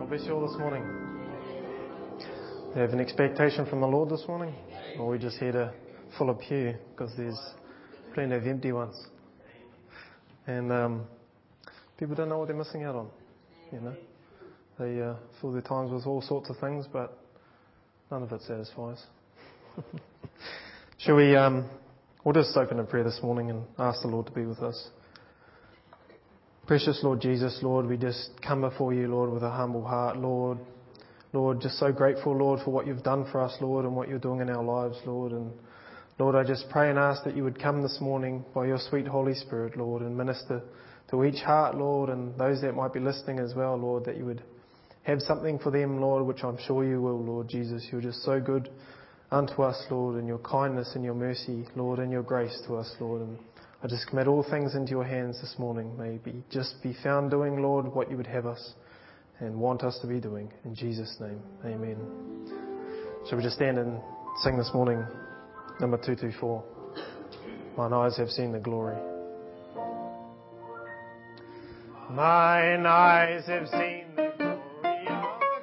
Bless you all this morning. Do you have an expectation from the Lord this morning? Or are we just here to fill a pew because there's plenty of empty ones? And people don't know what they're missing out on. You know, they fill their times with all sorts of things, but none of it satisfies. Shall we? We'll just open in prayer this morning and ask the Lord to be with us. Precious Lord Jesus, Lord, we just come before you, Lord, with a humble heart, Lord. Lord, just so grateful, Lord, for what you've done for us, Lord, and what you're doing in our lives, Lord. And Lord, I just pray and ask that you would come this morning by your sweet Holy Spirit, Lord, and minister to each heart, Lord, and those that might be listening as well, Lord, that you would have something for them, Lord, which I'm sure you will, Lord Jesus. You're just so good unto us, Lord, and your kindness and your mercy, Lord, and your grace to us, Lord. And I just commit all things into your hands this morning. May we just be found doing, Lord, what you would have us and want us to be doing. In Jesus' name, amen. Shall we just stand and sing this morning, number 224, Mine Eyes Have Seen the Glory. Mine eyes have seen the glory of the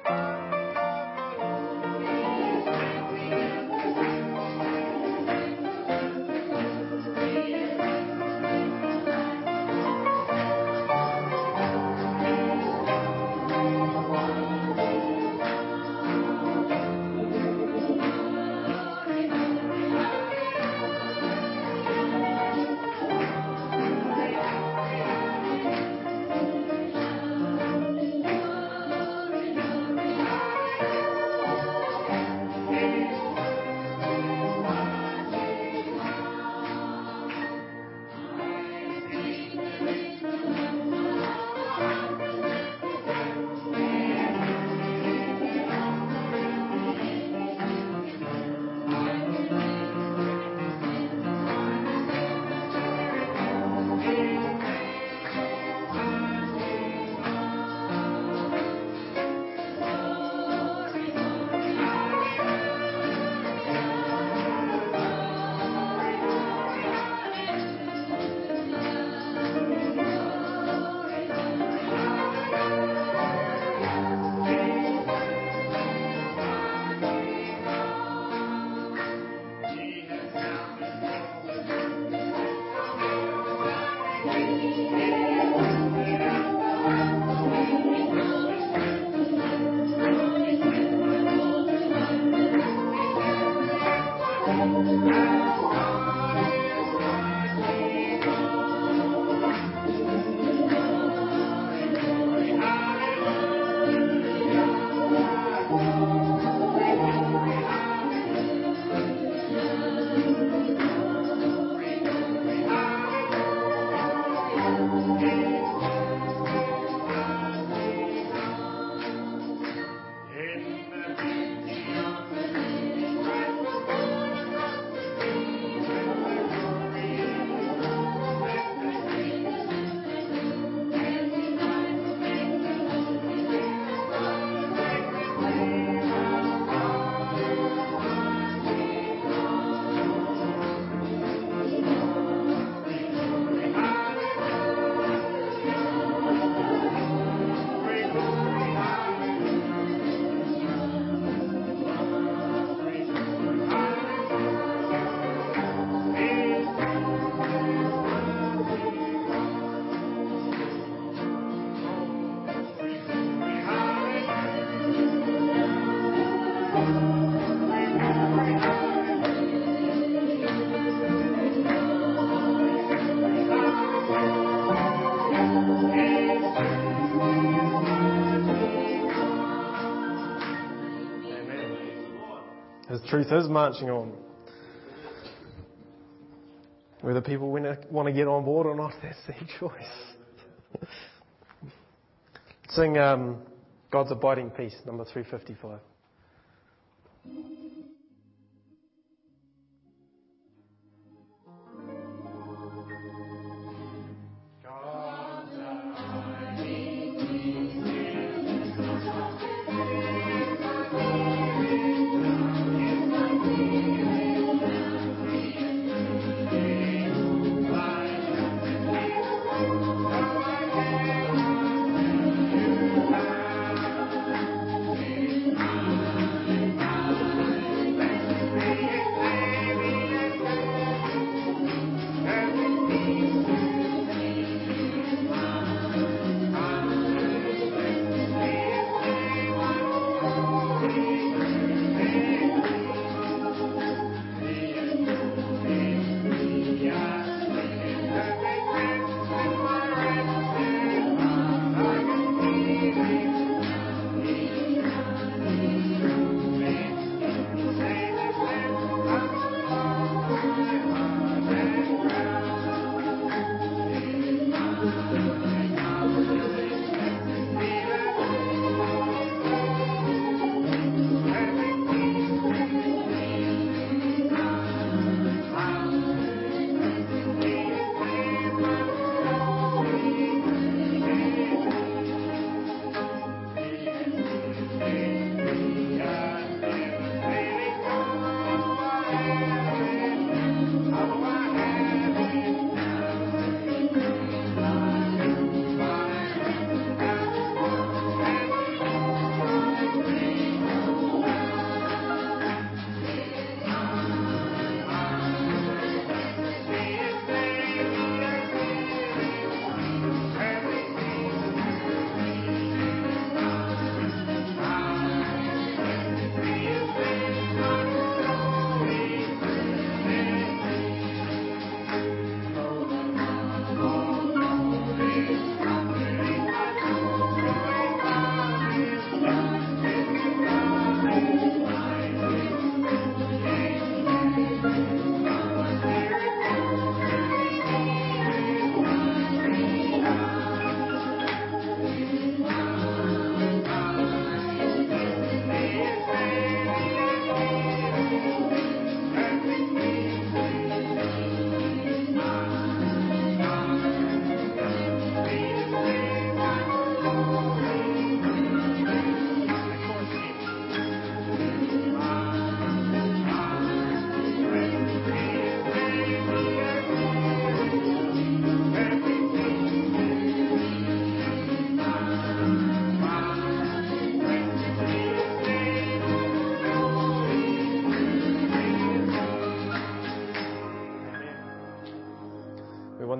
truth is marching on. Whether people want to get on board or not, that's their choice. Sing God's Abiding Peace, number 355.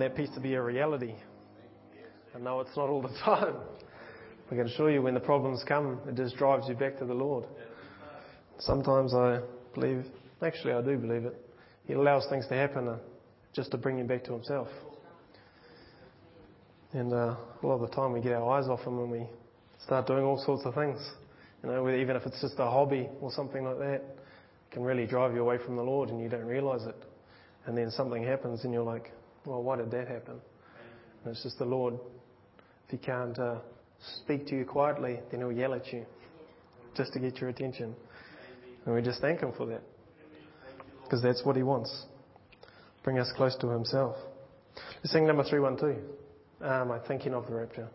that peace to be a reality. I know it's not all the time. I can assure you when the problems come, it just drives you back to the Lord. Sometimes I believe, actually I do believe it, He allows things to happen just to bring you back to Himself. And a lot of the time we get our eyes off Him when we start doing all sorts of things. Even if it's just a hobby or something like that, it can really drive you away from the Lord and you don't realise it. And then something happens and you're like, well, why did that happen? And it's just the Lord. If He can't speak to you quietly, then He'll yell at you just to get your attention. And we just thank Him for that. Because that's what He wants. Bring us close to Himself. Let's sing number 312. I'm thinking of the rapture.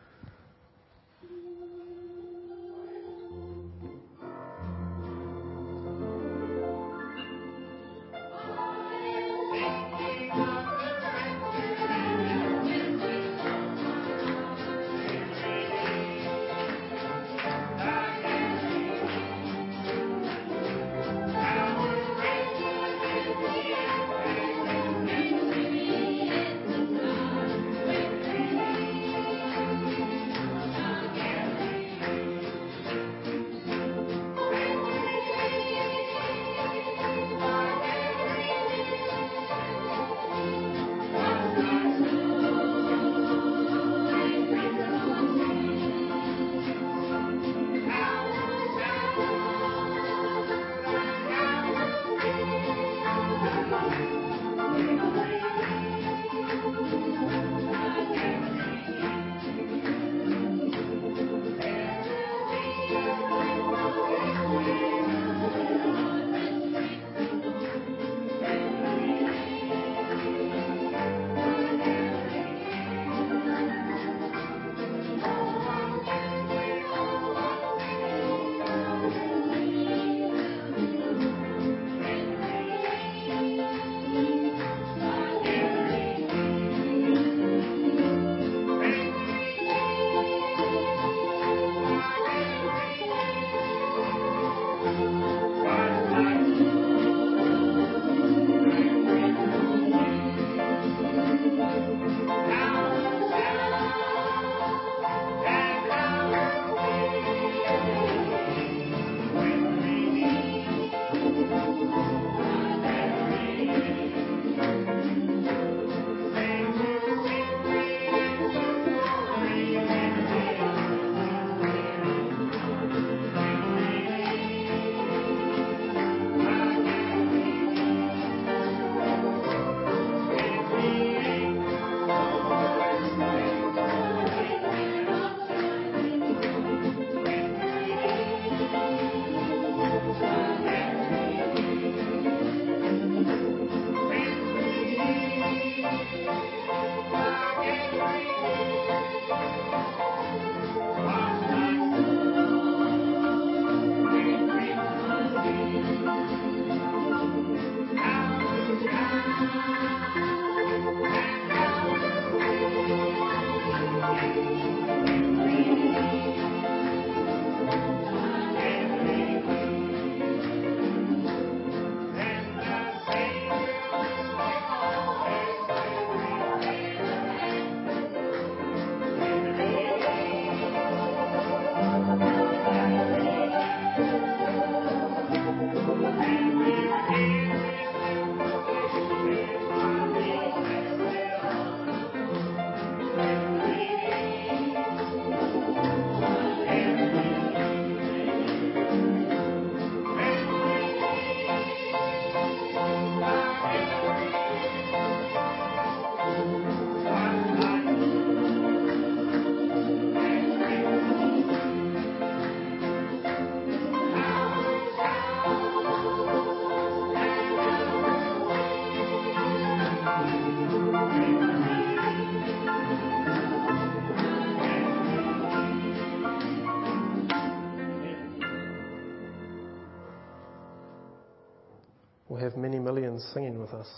We'll have many millions singing with us.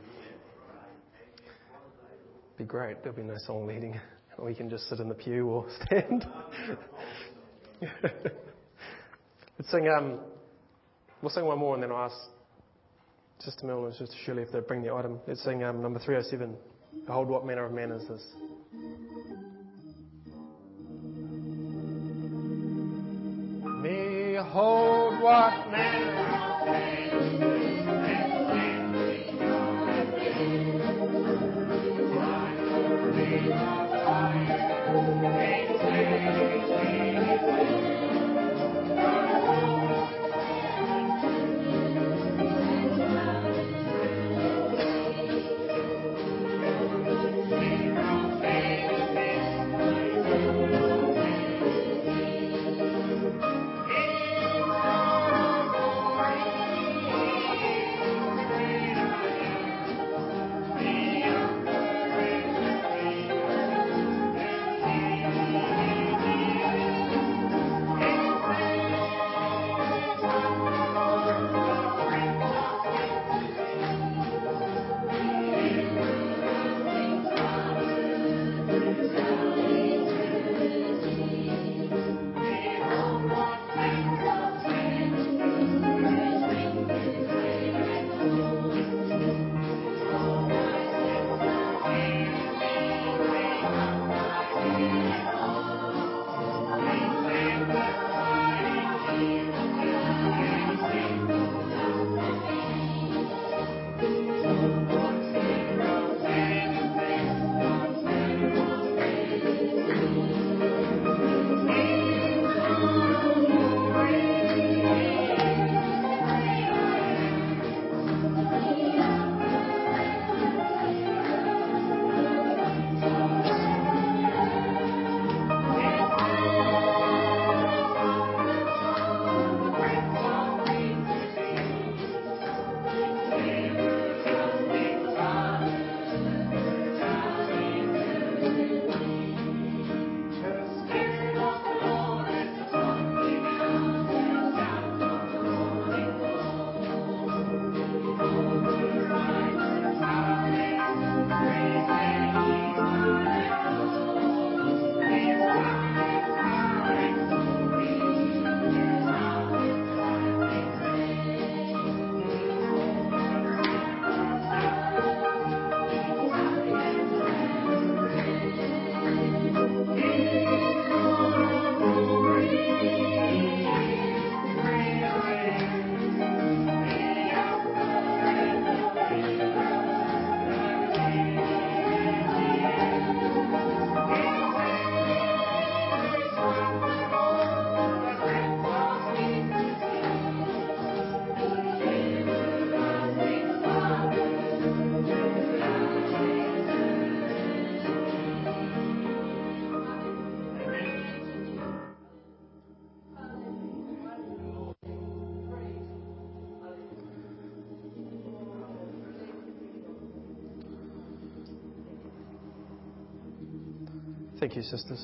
Be great. There'll be no song leading. Or we can just sit in the pew or stand. Let's sing. We'll sing one more and then I'll ask Sister Mill and Sister Shirley if they bring the item. Let's sing number 307. Behold, what manner of man is this? Behold, what manner of man is this? Thank you, sisters.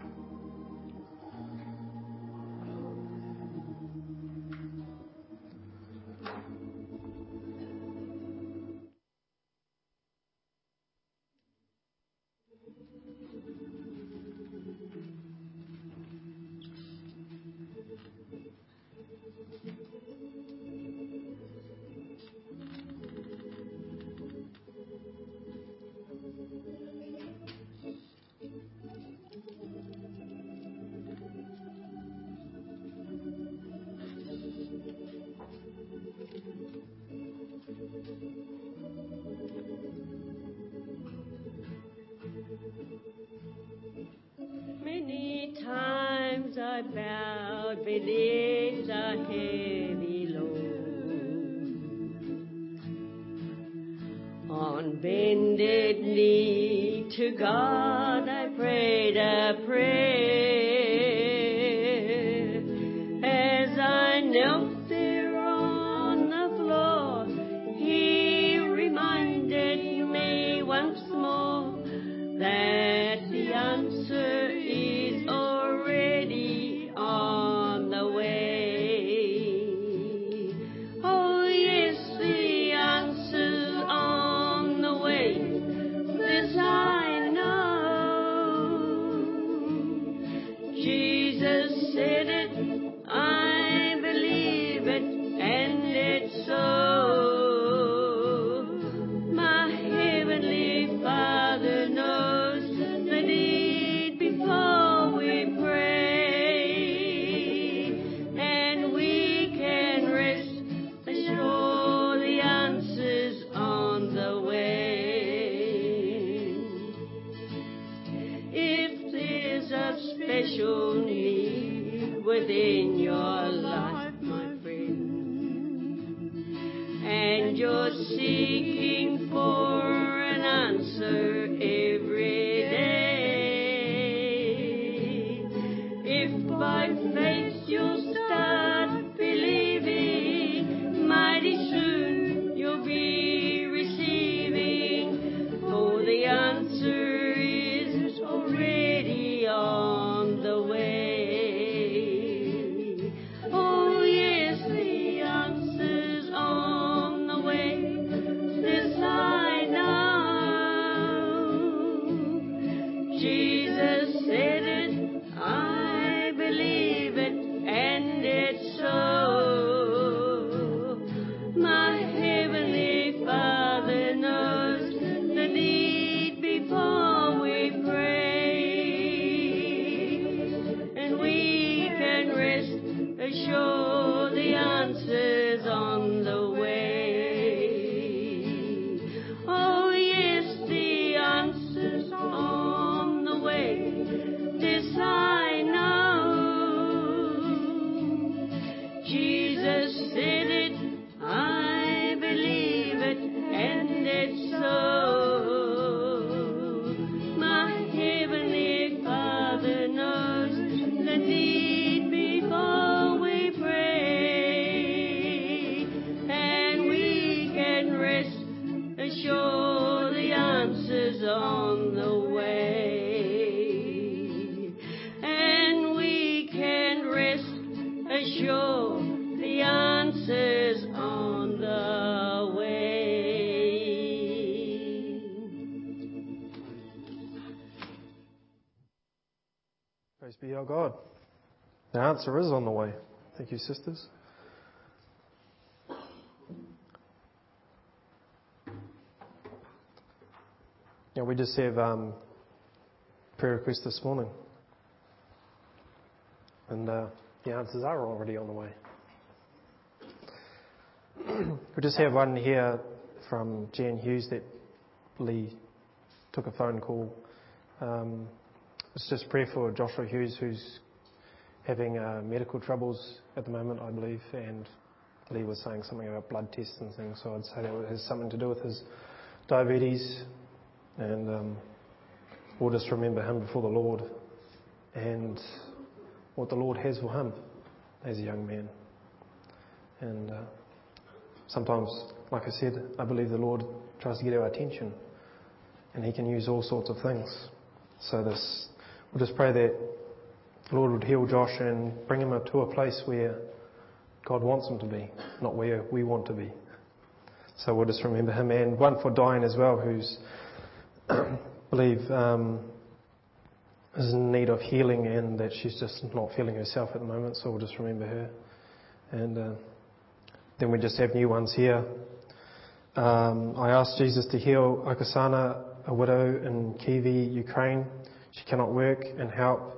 Many times I bowed beneath the heavy load. On bended knee to God I prayed a prayer. As I knelt there on the floor, He reminded me once more that the answer is already on the way. Oh yes, the answer's on the way. This I know. Jesus said it, I believe it, and it's so. My Heavenly Father only within your life, my friend. And you're seeking for an answer every day. If by faith you'll start believing, mighty soon you'll be receiving, for the answer is already on the way. Oh yes, the answer's on the way. This I know. Jesus said it, I believe it, and it's so. My heavenly Father knows the need before we pray, and we can rest assured the answer's on the way. Oh yes, the answer's on the way. This I know. Jesus said it, I believe it, and it's so. My heavenly Father knows the need before we pray, and we can rest assured the answer's on the way. And we can rest assured the answer's on the way. Praise be our God. The answer is on the way. Thank you, sisters. Yeah, we just have prayer requests this morning. And the answers are already on the way. We just have one here from Jan Hughes that Lee took a phone call. It's just prayer for Joshua Hughes, who's having medical troubles at the moment, I believe, and Lee was saying something about blood tests and things, so I'd say that has something to do with his diabetes, and we'll just remember him before the Lord and what the Lord has for him as a young man. And sometimes, like I said, I believe the Lord tries to get our attention, and He can use all sorts of things. So we'll just pray that the Lord would heal Josh and bring him to a place where God wants him to be, not where we want to be. So we'll just remember him. And one for Diane as well, who's believe is in need of healing, and that she's just not feeling herself at the moment. So we'll just remember her. And then we just have new ones here. I asked Jesus to heal Okasana, a widow in Kyiv, Ukraine. She cannot work, and help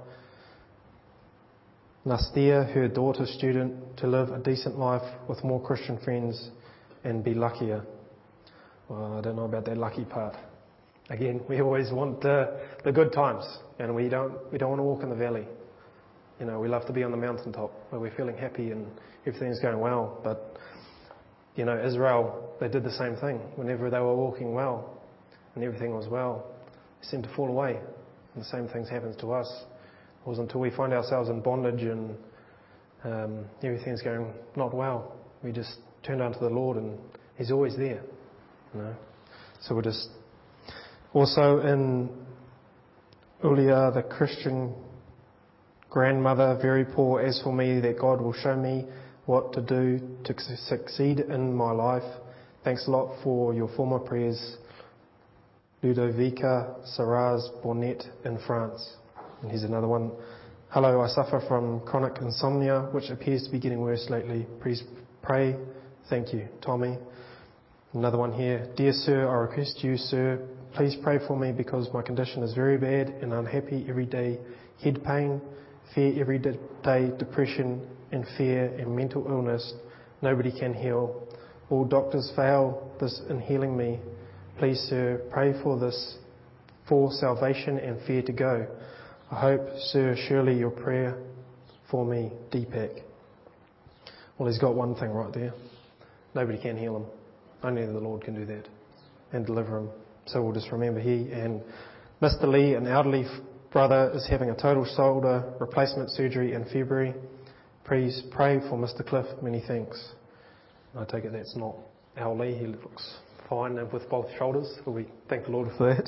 Nastia, her daughter student, to live a decent life with more Christian friends and be luckier. Well, I don't know about that lucky part. Again, we always want the good times, and we don't want to walk in the valley. You know, we love to be on the mountaintop where we're feeling happy and everything's going well. But you know, Israel, they did the same thing. Whenever they were walking well and everything was well, they seemed to fall away. And the same things happens to us. It wasn't until we find ourselves in bondage and everything's going not well, we just turn down to the Lord, and He's always there. You know. So we're just also in Ulia, the Christian grandmother, very poor. As for me, that God will show me what to do to succeed in my life. Thanks a lot for your former prayers. Ludovica Saraz Bonnet in France. And here's another one. Hello, I suffer from chronic insomnia, which appears to be getting worse lately. Please pray. Thank you, Tommy. Another one here. Dear sir, I request you, sir, please pray for me because my condition is very bad and unhappy every day. Head pain, fear every day, depression and fear and mental illness. Nobody can heal. All doctors fail this in healing me. Please, sir, pray for this, for salvation and fear to go. I hope, sir, surely your prayer for me, Deepak. Well, he's got one thing right there. Nobody can heal him. Only the Lord can do that and deliver him. So we'll just remember he and Mr. Lee, an elderly brother, is having a total shoulder replacement surgery in February. Please pray for Mr. Cliff. Many thanks. I take it that's not our Lee. He looks fine with both shoulders. We thank the Lord for that.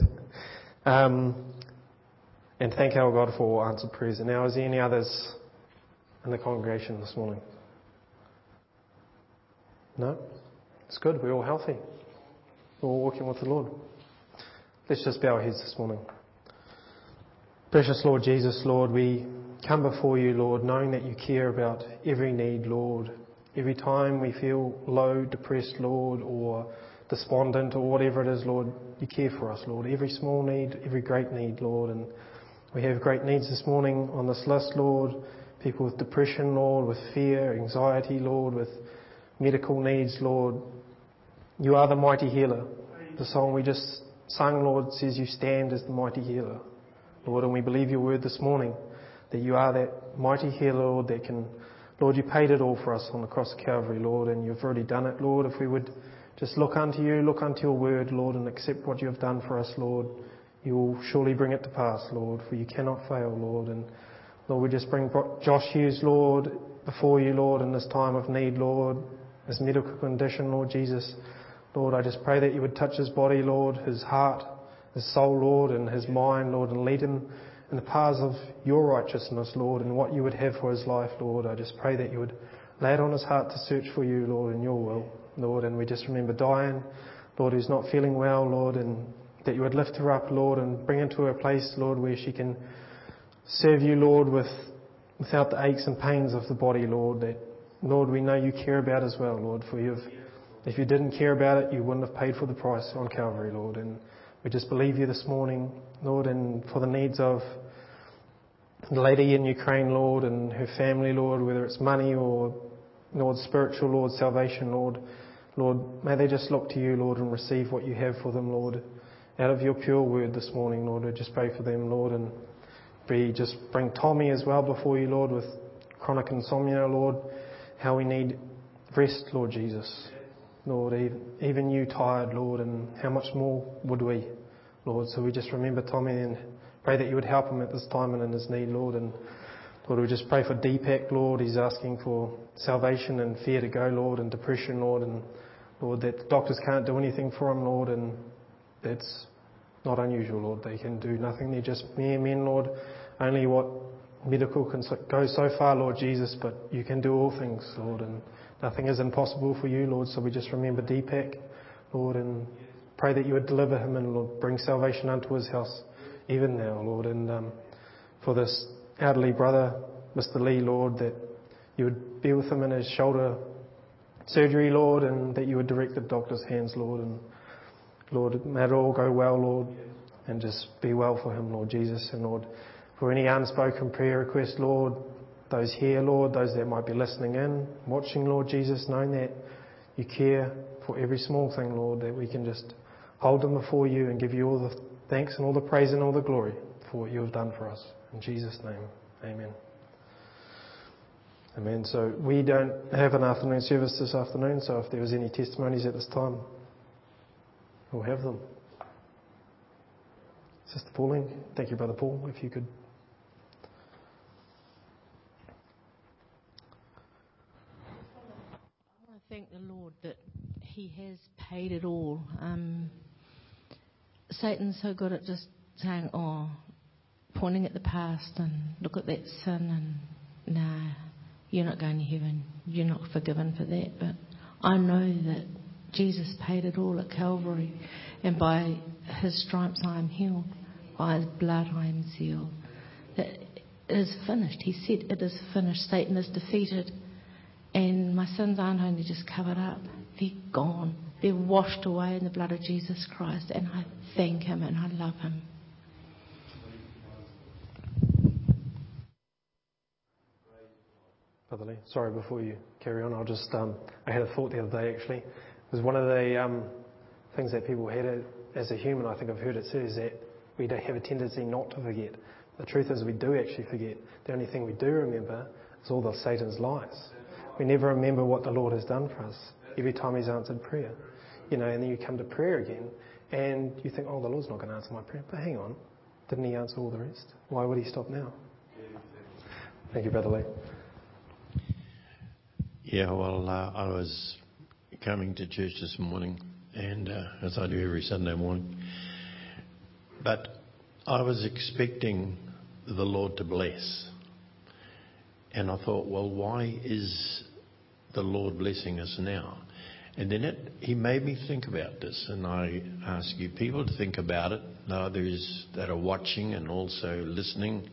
And thank our God for all answered prayers. And now, is there any others in the congregation this morning? No? It's good. We're all healthy. We're all walking with the Lord. Let's just bow our heads this morning. Precious Lord Jesus, Lord, we come before you, Lord, knowing that you care about every need, Lord. Every time we feel low, depressed, Lord, or despondent or whatever it is, Lord, you care for us, Lord. Every small need, every great need, Lord. And we have great needs this morning on this list, Lord. People with depression, Lord, with fear, anxiety, Lord, with medical needs, Lord. You are the mighty healer. The song we just sung, Lord, says you stand as the mighty healer, Lord, and we believe your word this morning, that you are that mighty healer, Lord, that can, Lord, you paid it all for us on the cross of Calvary, Lord, and you've already done it, Lord. If we would just look unto you, look unto your word, Lord, and accept what you have done for us, Lord, you will surely bring it to pass, Lord, for you cannot fail, Lord. And Lord, we just bring Josh Hughes, Lord, before you, Lord, in this time of need, Lord, his medical condition, Lord Jesus. Lord, I just pray that you would touch his body, Lord, his heart, his soul, Lord, and his mind, Lord, and lead him in the paths of your righteousness, Lord, and what you would have for his life, Lord. I just pray that you would lay it on his heart to search for you, Lord, in your will, Lord. And we just remember Diane, Lord, who's not feeling well, Lord, and that you would lift her up, Lord, and bring her to a place, Lord, where she can serve you, Lord, without the aches and pains of the body, Lord, that, Lord, we know you care about as well, Lord, for if you didn't care about it, you wouldn't have paid for the price on Calvary, Lord. And we just believe you this morning, Lord, and for the needs of the lady in Ukraine, Lord, and her family, Lord, whether it's money or, Lord, spiritual, Lord, salvation, Lord. Lord, may they just look to you, Lord, and receive what you have for them, Lord, out of your pure word this morning, Lord. We just pray for them, Lord, and we just bring Tommy as well before you, Lord, with chronic insomnia, Lord, how we need rest, Lord Jesus. Lord, even you tired, Lord, and how much more would we, Lord? So we just remember Tommy and pray that you would help him at this time and in his need, Lord. And Lord, we just pray for Deepak, Lord. He's asking for salvation and fear to go, Lord, and depression, Lord. And Lord, that the doctors can't do anything for him, Lord, and that's not unusual, Lord. They can do nothing. They're just mere men, Lord. Only what medical can go so far, Lord Jesus, but you can do all things, Lord, and nothing is impossible for you, Lord. So we just remember Deepak, Lord, and pray that you would deliver him and, Lord, bring salvation unto his house even now, Lord. And for this elderly brother, Mr. Lee, Lord, that you would be with him in his shoulder surgery, Lord, and that you would direct the doctor's hands, Lord. And Lord, may it all go well, Lord, and just be well for him, Lord Jesus. And Lord, for any unspoken prayer request, Lord, those here, Lord, those that might be listening in, watching, Lord Jesus, knowing that you care for every small thing, Lord, that we can just hold them before you and give you all the thanks and all the praise and all the glory for what you have done for us. In Jesus' name, amen. Amen. So we don't have an afternoon service this afternoon, so if there was any testimonies at this time, we'll have them. Sister Pauline, thank you, Brother Paul, if you could. I want to thank the Lord that He has paid it all. Satan's so good at just saying, pointing at the past and look at that sin and, nah, you're not going to heaven. You're not forgiven for that. But I know that Jesus paid it all at Calvary, and by His stripes I am healed. By His blood I am sealed. That it is finished. He said it is finished. Satan is defeated. And my sins aren't only just covered up, they're gone. They're washed away in the blood of Jesus Christ. And I thank Him and I love Him. Brother Lee, sorry, before you carry on, I'll just, I had a thought the other day actually. It was one of the things that people had as a human, I think I've heard it said, is that we don't have a tendency not to forget. The truth is we do actually forget. The only thing we do remember is all of Satan's lies. We never remember what the Lord has done for us every time He's answered prayer. And then you come to prayer again and you think, oh, the Lord's not going to answer my prayer. But hang on, didn't He answer all the rest? Why would He stop now? Thank you, Brother Lee. Yeah, well, I was coming to church this morning, and as I do every Sunday morning, but I was expecting the Lord to bless. And I thought, well, why is the Lord blessing us now? And then He made me think about this, and I ask you people to think about it, others that are watching and also listening.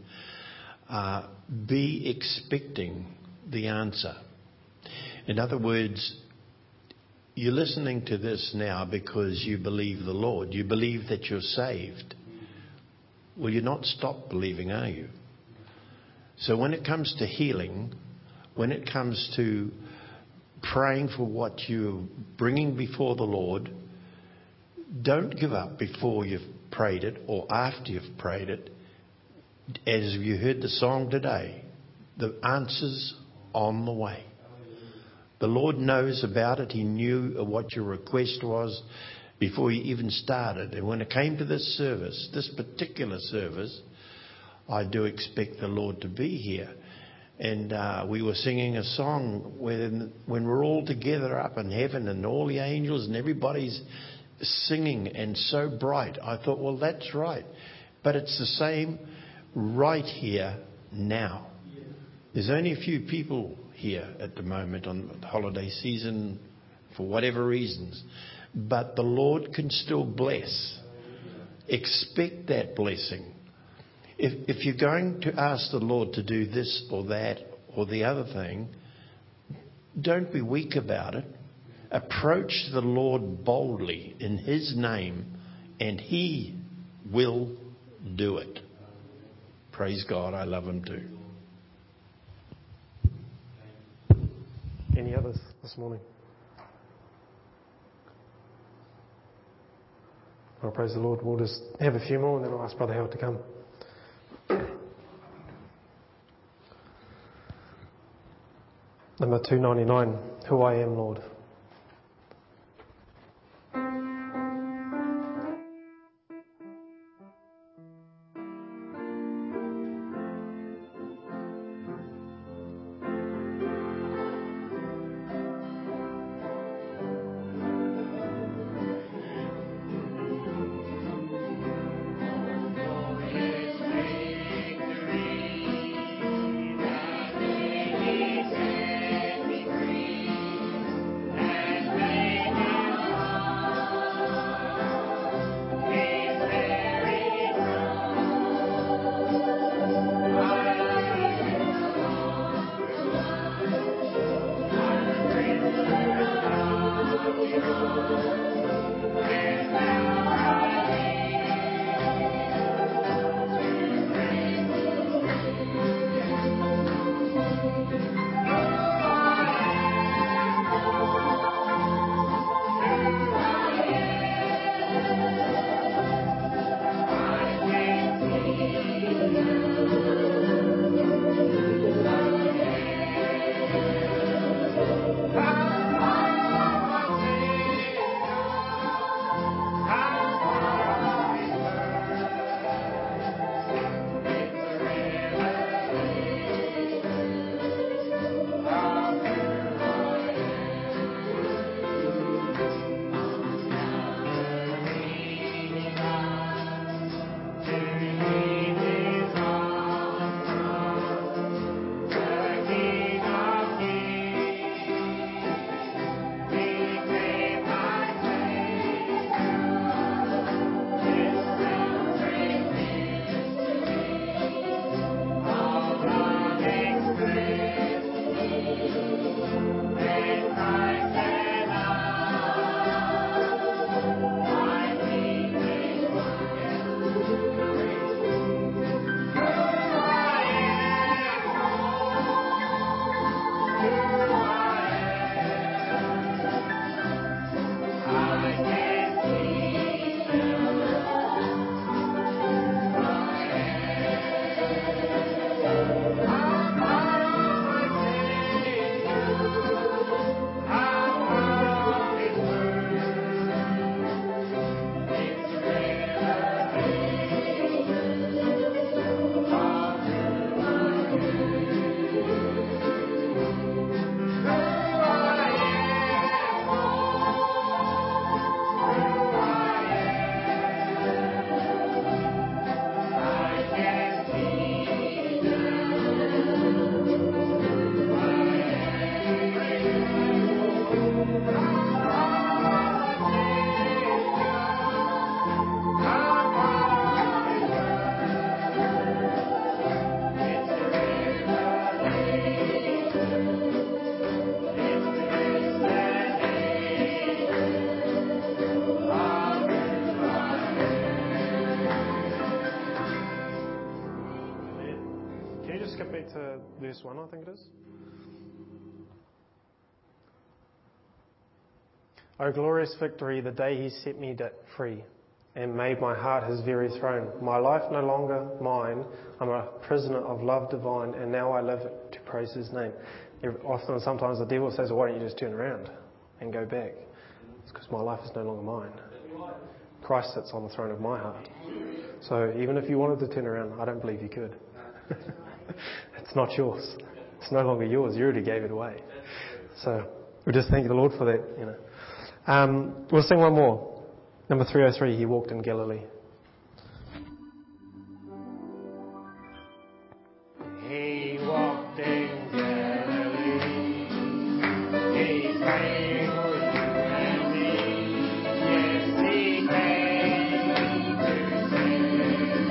Be expecting the answer. In other words, you're listening to this now because you believe the Lord. You believe that you're saved. Well, you're not stopped believing, are you? So when it comes to healing, when it comes to praying for what you're bringing before the Lord, don't give up before you've prayed it or after you've prayed it. As you heard the song today, the answer's on the way. The Lord knows about it. He knew what your request was before you even started. And when it came to this service, this particular service, I do expect the Lord to be here. And we were singing a song when we're all together up in heaven and all the angels and everybody's singing and so bright. I thought, well, that's right. But it's the same right here now. There's only a few people here at the moment on the holiday season for whatever reasons. But the Lord can still bless. Expect that blessing. If you're going to ask the Lord to do this or that or the other thing, don't be weak about it. Approach the Lord boldly in His name and He will do it. Praise God, I love Him too. Any others this morning? Well, praise the Lord. We'll just have a few more and then I'll ask Brother Howard to come. Number 299, Who I Am, Lord. verse 1, I think it is. O glorious victory, the day he set me free and made my heart his very throne. My life no longer mine, I'm a prisoner of love divine, and now I live to praise his name. Often, sometimes the devil says, well, why don't you just turn around and go back? It's because my life is no longer mine. Christ sits on the throne of my heart. So even if you wanted to turn around, I don't believe you could. It's not yours. It's no longer yours. You already gave it away. So we just thank the Lord for that, you know. We'll sing one more. Number 303, he walked in Galilee. He walked in Galilee. He came for you and me. Yes, he came to save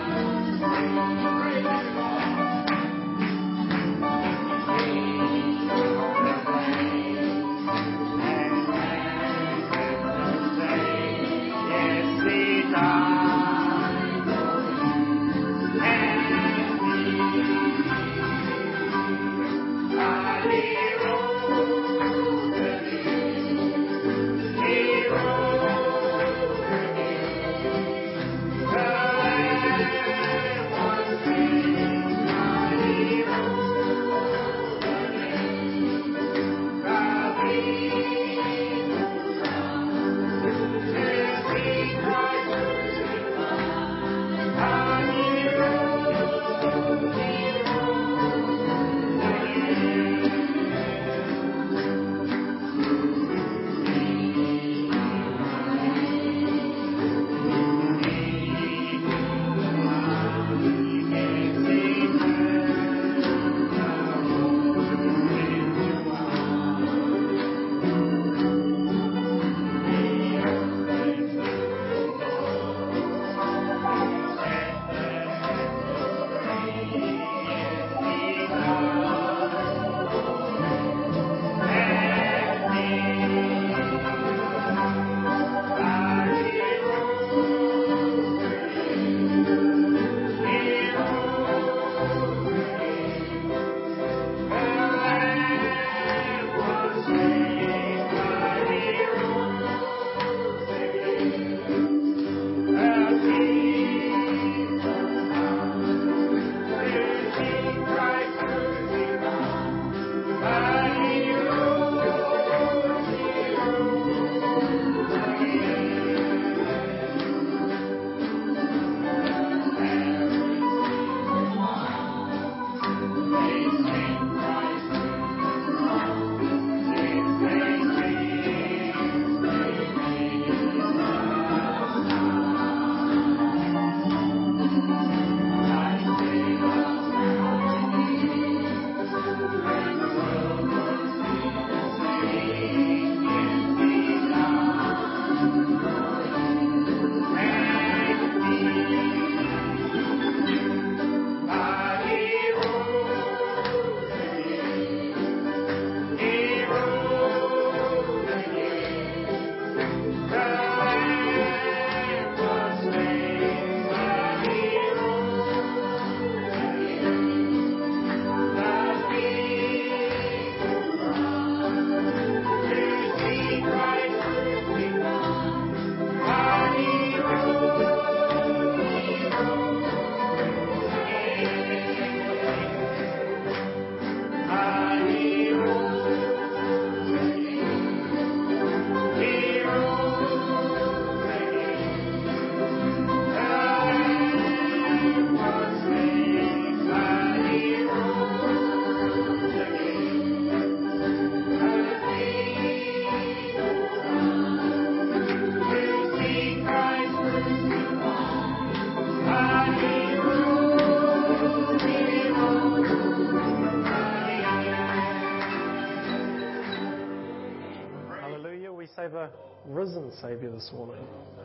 A risen Saviour this morning.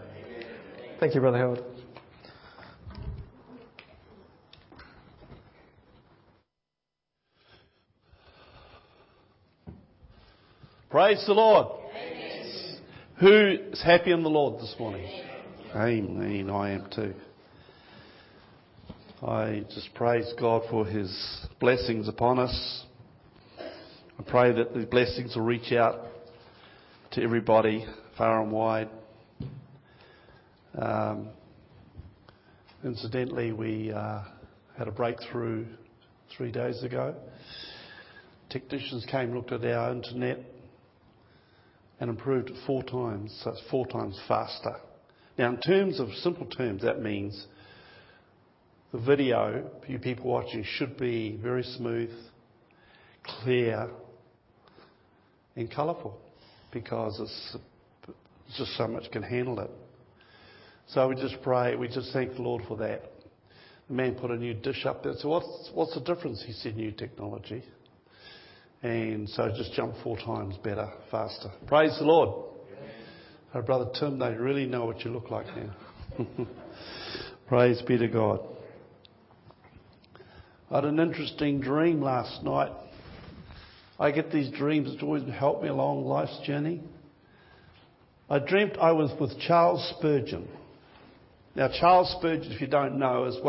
Thank you, Brother Howard. Praise the Lord. Amen. Who is happy in the Lord this morning? Amen. I am too. I just praise God for His blessings upon us. I pray that the blessings will reach out to everybody far and wide. Incidentally, we had a breakthrough 3 days ago. Technicians came, looked at our internet and improved it 4 times, so it's 4 times faster. Now, in terms of simple terms, that means the video, you people watching, should be very smooth, clear and colourful, because it's just so much can handle it. So we just pray, we just thank the Lord for that. The man put a new dish up there. So what's the difference? He said, new technology. And so it just jumped 4 times better, faster. Praise the Lord. Our brother Tim, they really know what you look like now. Praise be to God. I had an interesting dream last night. I get these dreams that always help me along life's journey. I dreamt I was with Charles Spurgeon. Now, Charles Spurgeon, if you don't know, is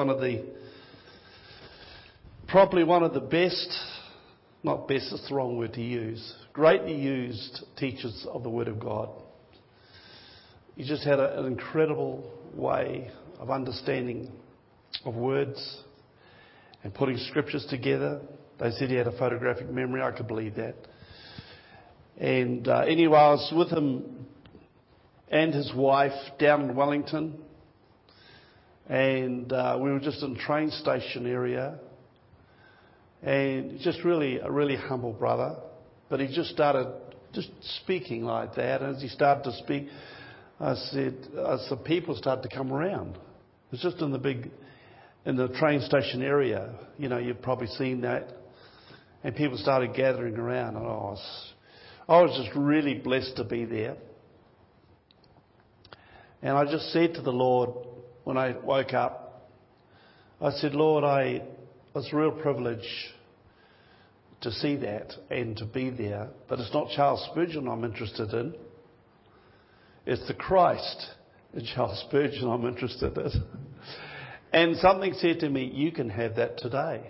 probably one of the best, not best, it's the wrong word to use, greatly used teachers of the Word of God. He just had an incredible way of understanding of words and putting scriptures together. They said he had a photographic memory. I could believe that. And anyway, I was with him and his wife down in Wellington. And we were just in the train station area. And just really, a really humble brother. But he just started just speaking like that. And as he started to speak, I said, some people started to come around. It was just in the train station area. You know, you've probably seen that. And people started gathering around. And I was just really blessed to be there. And I just said to the Lord, when I woke up, I said, Lord, it's a real privilege to see that and to be there. But it's not Charles Spurgeon I'm interested in. It's the Christ in Charles Spurgeon I'm interested in. And something said to me, you can have that today.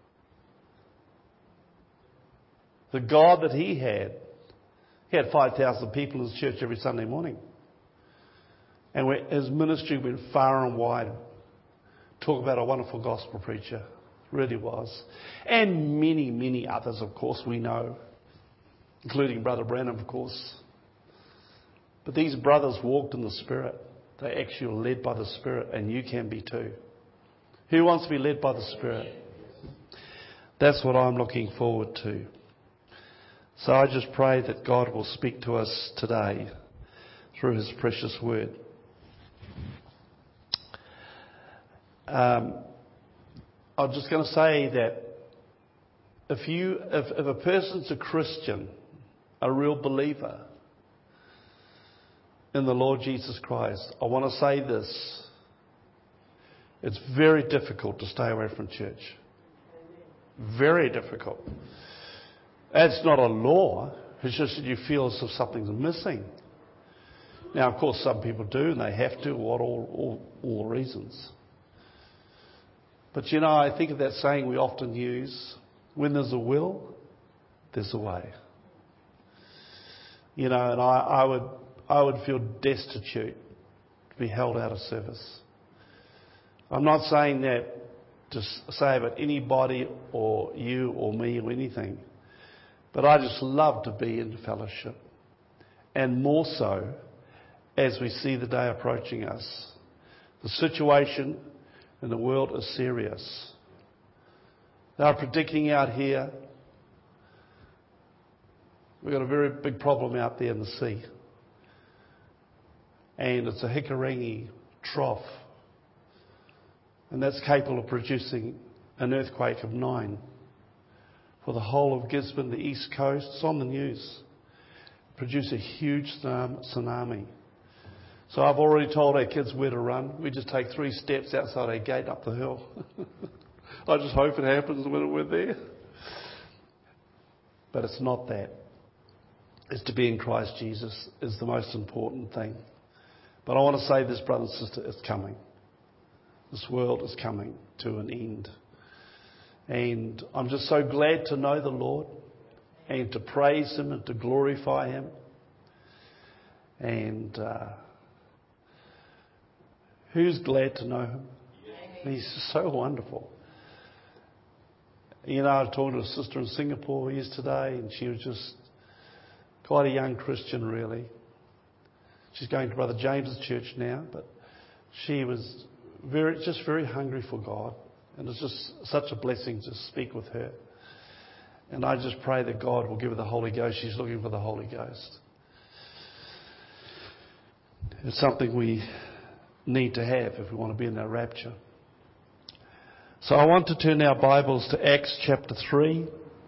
The God that he had 5,000 people in his church every Sunday morning. And his ministry went far and wide. Talk about a wonderful gospel preacher. Really was. And many, many others, of course, we know. Including Brother Branham, of course. But these brothers walked in the Spirit. They actually were led by the Spirit. And you can be too. Who wants to be led by the Spirit? That's what I'm looking forward to. So I just pray that God will speak to us today through His precious word. I'm just going to say that if a person's a Christian, a real believer in the Lord Jesus Christ, I want to say this. It's very difficult to stay away from church. Very difficult. That's not a law. It's just that you feel as if something's missing. Now, of course, some people do, and they have to, all the reasons. But, you know, I think of that saying we often use, when there's a will, there's a way. You know, and I would feel destitute to be held out of service. I'm not saying that to say about anybody or you or me or anything. But I just love to be in fellowship. And more so as we see the day approaching us. The situation in the world is serious. They are predicting out here, we've got a very big problem out there in the sea. And it's a Hikurangi trough. And that's capable of producing an earthquake of 9. For the whole of Gisborne, the east coast, it's on the news. Produce a huge tsunami. So I've already told our kids where to run. We just take 3 steps outside our gate up the hill. I just hope it happens when we're there. But it's not that. It's to be in Christ Jesus is the most important thing. But I want to say this, brother and sister, it's coming. This world is coming to an end. And I'm just so glad to know the Lord and to praise Him and to glorify Him. And who's glad to know Him? He's so wonderful. You know, I was talking to a sister in Singapore yesterday, and she was just quite a young Christian, really. She's going to Brother James's church now, but she was very hungry for God. And it's just such a blessing to speak with her. And I just pray that God will give her the Holy Ghost. She's looking for the Holy Ghost. It's something we need to have if we want to be in that rapture. So I want to turn our Bibles to Acts chapter 3,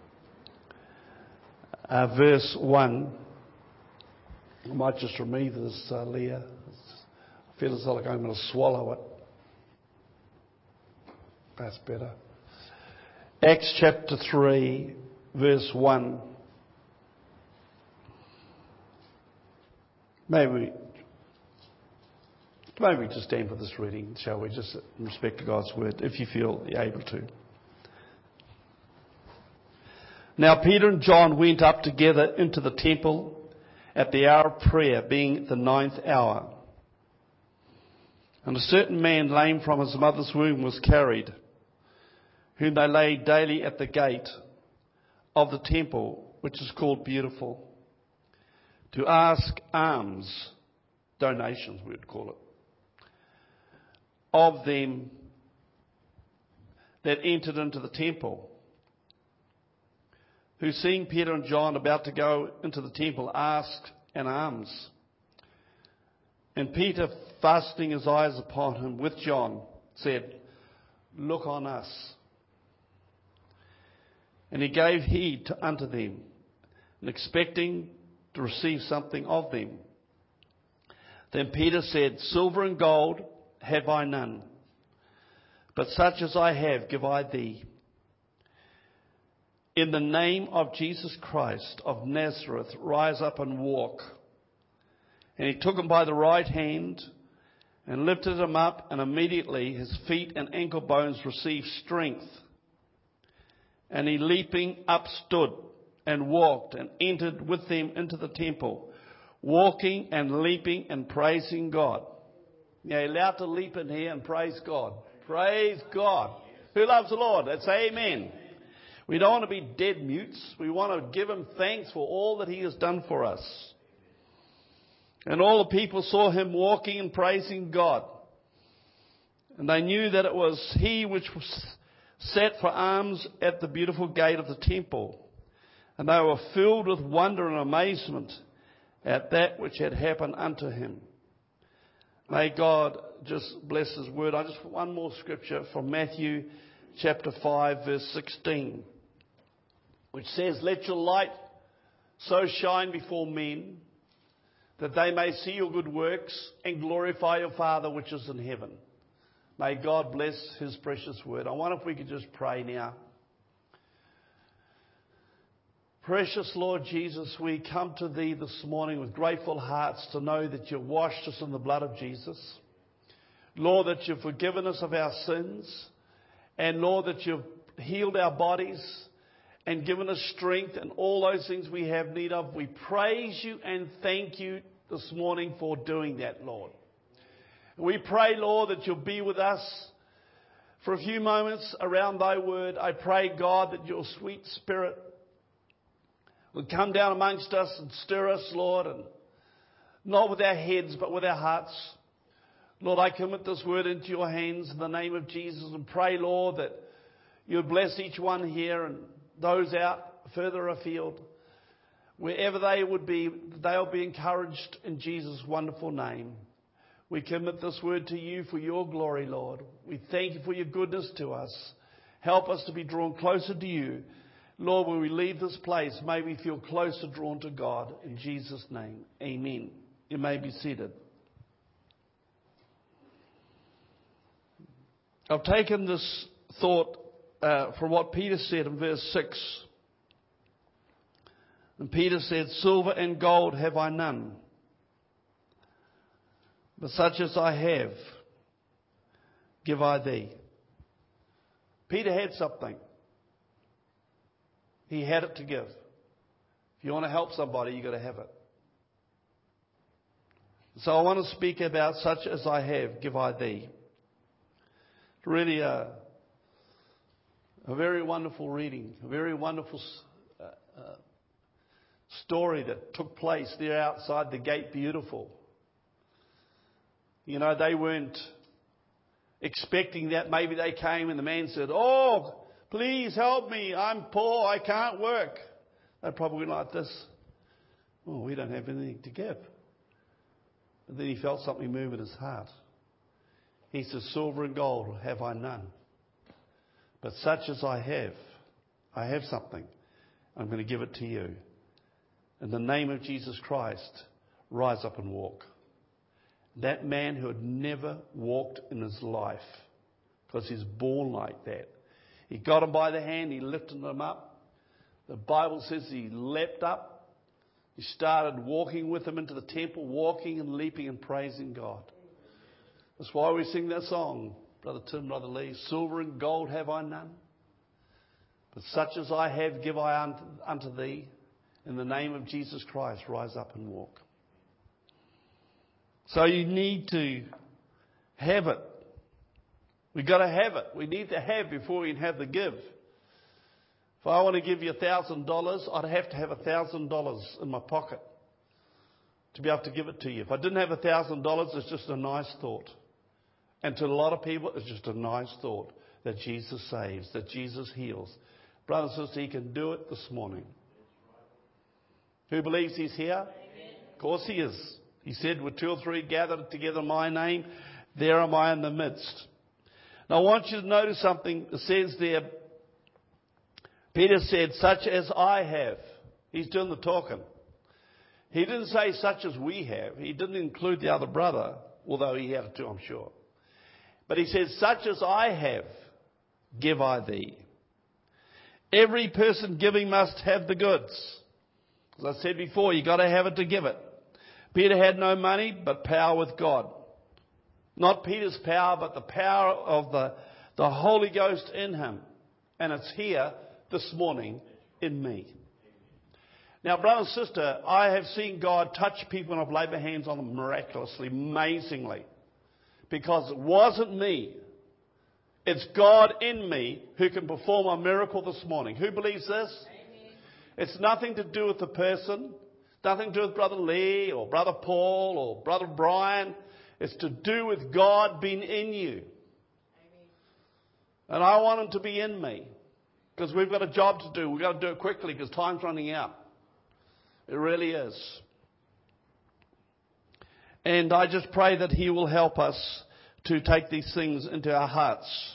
verse 1. I might just remove this, Leah. I feel as though like I'm going to swallow it. That's better. Acts chapter 3, verse 1. Maybe we just stand for this reading, shall we? Just in respect to God's word, if you feel you're able to. Now Peter and John went up together into the temple at the hour of prayer, being the 9th hour. And a certain man, lame from his mother's womb, was carried, whom they laid daily at the gate of the temple, which is called Beautiful, to ask alms, donations we would call it, of them that entered into the temple, who, seeing Peter and John about to go into the temple, asked an alms. And Peter, fastening his eyes upon him with John, said, "Look on us." And he gave heed unto them, and expecting to receive something of them. Then Peter said, "Silver and gold have I none, but such as I have give I thee. In the name of Jesus Christ of Nazareth, rise up and walk." And he took him by the right hand and lifted him up, and immediately his feet and ankle bones received strength. And he, leaping up, stood and walked and entered with them into the temple, walking and leaping and praising God. You're allowed to leap in here and praise God. Praise God. Who loves the Lord? Let's say amen. We don't want to be dead mutes. We want to give Him thanks for all that He has done for us. And all the people saw him walking and praising God. And they knew that it was He which was sat for alms at the beautiful gate of the temple. And they were filled with wonder and amazement at that which had happened unto him. May God just bless His word. I just one more scripture from Matthew chapter 5 verse 16, which says, "Let your light so shine before men that they may see your good works and glorify your Father which is in heaven." May God bless His precious word. I wonder if we could just pray now. Precious Lord Jesus, we come to Thee this morning with grateful hearts to know that You've washed us in the blood of Jesus. Lord, that You've forgiven us of our sins. And Lord, that You've healed our bodies and given us strength and all those things we have need of. We praise You and thank You this morning for doing that, Lord. We pray, Lord, that You'll be with us for a few moments around Thy word. I pray, God, that Your sweet Spirit would come down amongst us and stir us, Lord, and not with our heads but with our hearts. Lord, I commit this word into Your hands in the name of Jesus and pray, Lord, that You would bless each one here and those out further afield. Wherever they would be, they'll be encouraged in Jesus' wonderful name. We commit this word to You for Your glory, Lord. We thank You for Your goodness to us. Help us to be drawn closer to You. Lord, when we leave this place, may we feel closer drawn to God. In Jesus' name, amen. You may be seated. I've taken this thought from what Peter said in verse 6. And Peter said, "Silver and gold have I none, but such as I have, give I thee. Peter had something. He had it to give. If you want to help somebody, you've got to have it. So I want to speak about such as I have, give I thee. Really a very wonderful reading, a very wonderful story that took place there outside the gate beautiful. You know, they weren't expecting that. Maybe they came and the man said, "Oh, please help me. I'm poor. I can't work." They're probably like this. "Oh, we don't have anything to give." But then he felt something move in his heart. He says, "Silver and gold have I none. But such as I have something. I'm going to give it to you. In the name of Jesus Christ, rise up and walk." That man who had never walked in his life, because he's born like that. He got him by the hand, he lifted him up. The Bible says he leapt up. He started walking with him into the temple, walking and leaping and praising God. That's why we sing that song, Brother Tim, Brother Lee. Silver and gold have I none, but such as I have give I unto thee. In the name of Jesus Christ, rise up and walk. So you need to have it. We've got to have it. We need to have before we can have the give. If I want to give you $1,000, I'd have to have $1,000 in my pocket to be able to give it to you. If I didn't have $1,000, it's just a nice thought. And to a lot of people, it's just a nice thought that Jesus saves, that Jesus heals. Brother and sister, He can do it this morning. Who believes He's here? Amen. Of course He is. He said, "With 2 or 3 gathered together in my name, there am I in the midst." Now I want you to notice something. It says there, Peter said, "Such as I have." He's doing the talking. He didn't say such as we have. He didn't include the other brother, although he had it too, I'm sure. But he says, "Such as I have, give I thee." Every person giving must have the goods. As I said before, you've got to have it to give it. Peter had no money, but power with God. Not Peter's power, but the power of the Holy Ghost in him. And it's here this morning in me. Now, brother and sister, I have seen God touch people and I've laid my hands on them miraculously, amazingly. Because it wasn't me. It's God in me who can perform a miracle this morning. Who believes this? Amen. It's nothing to do with the person. Nothing to do with Brother Lee or Brother Paul or Brother Brian. It's to do with God being in you. Amen. And I want Him to be in me. Because we've got a job to do. We've got to do it quickly because time's running out. It really is. And I just pray that He will help us to take these things into our hearts.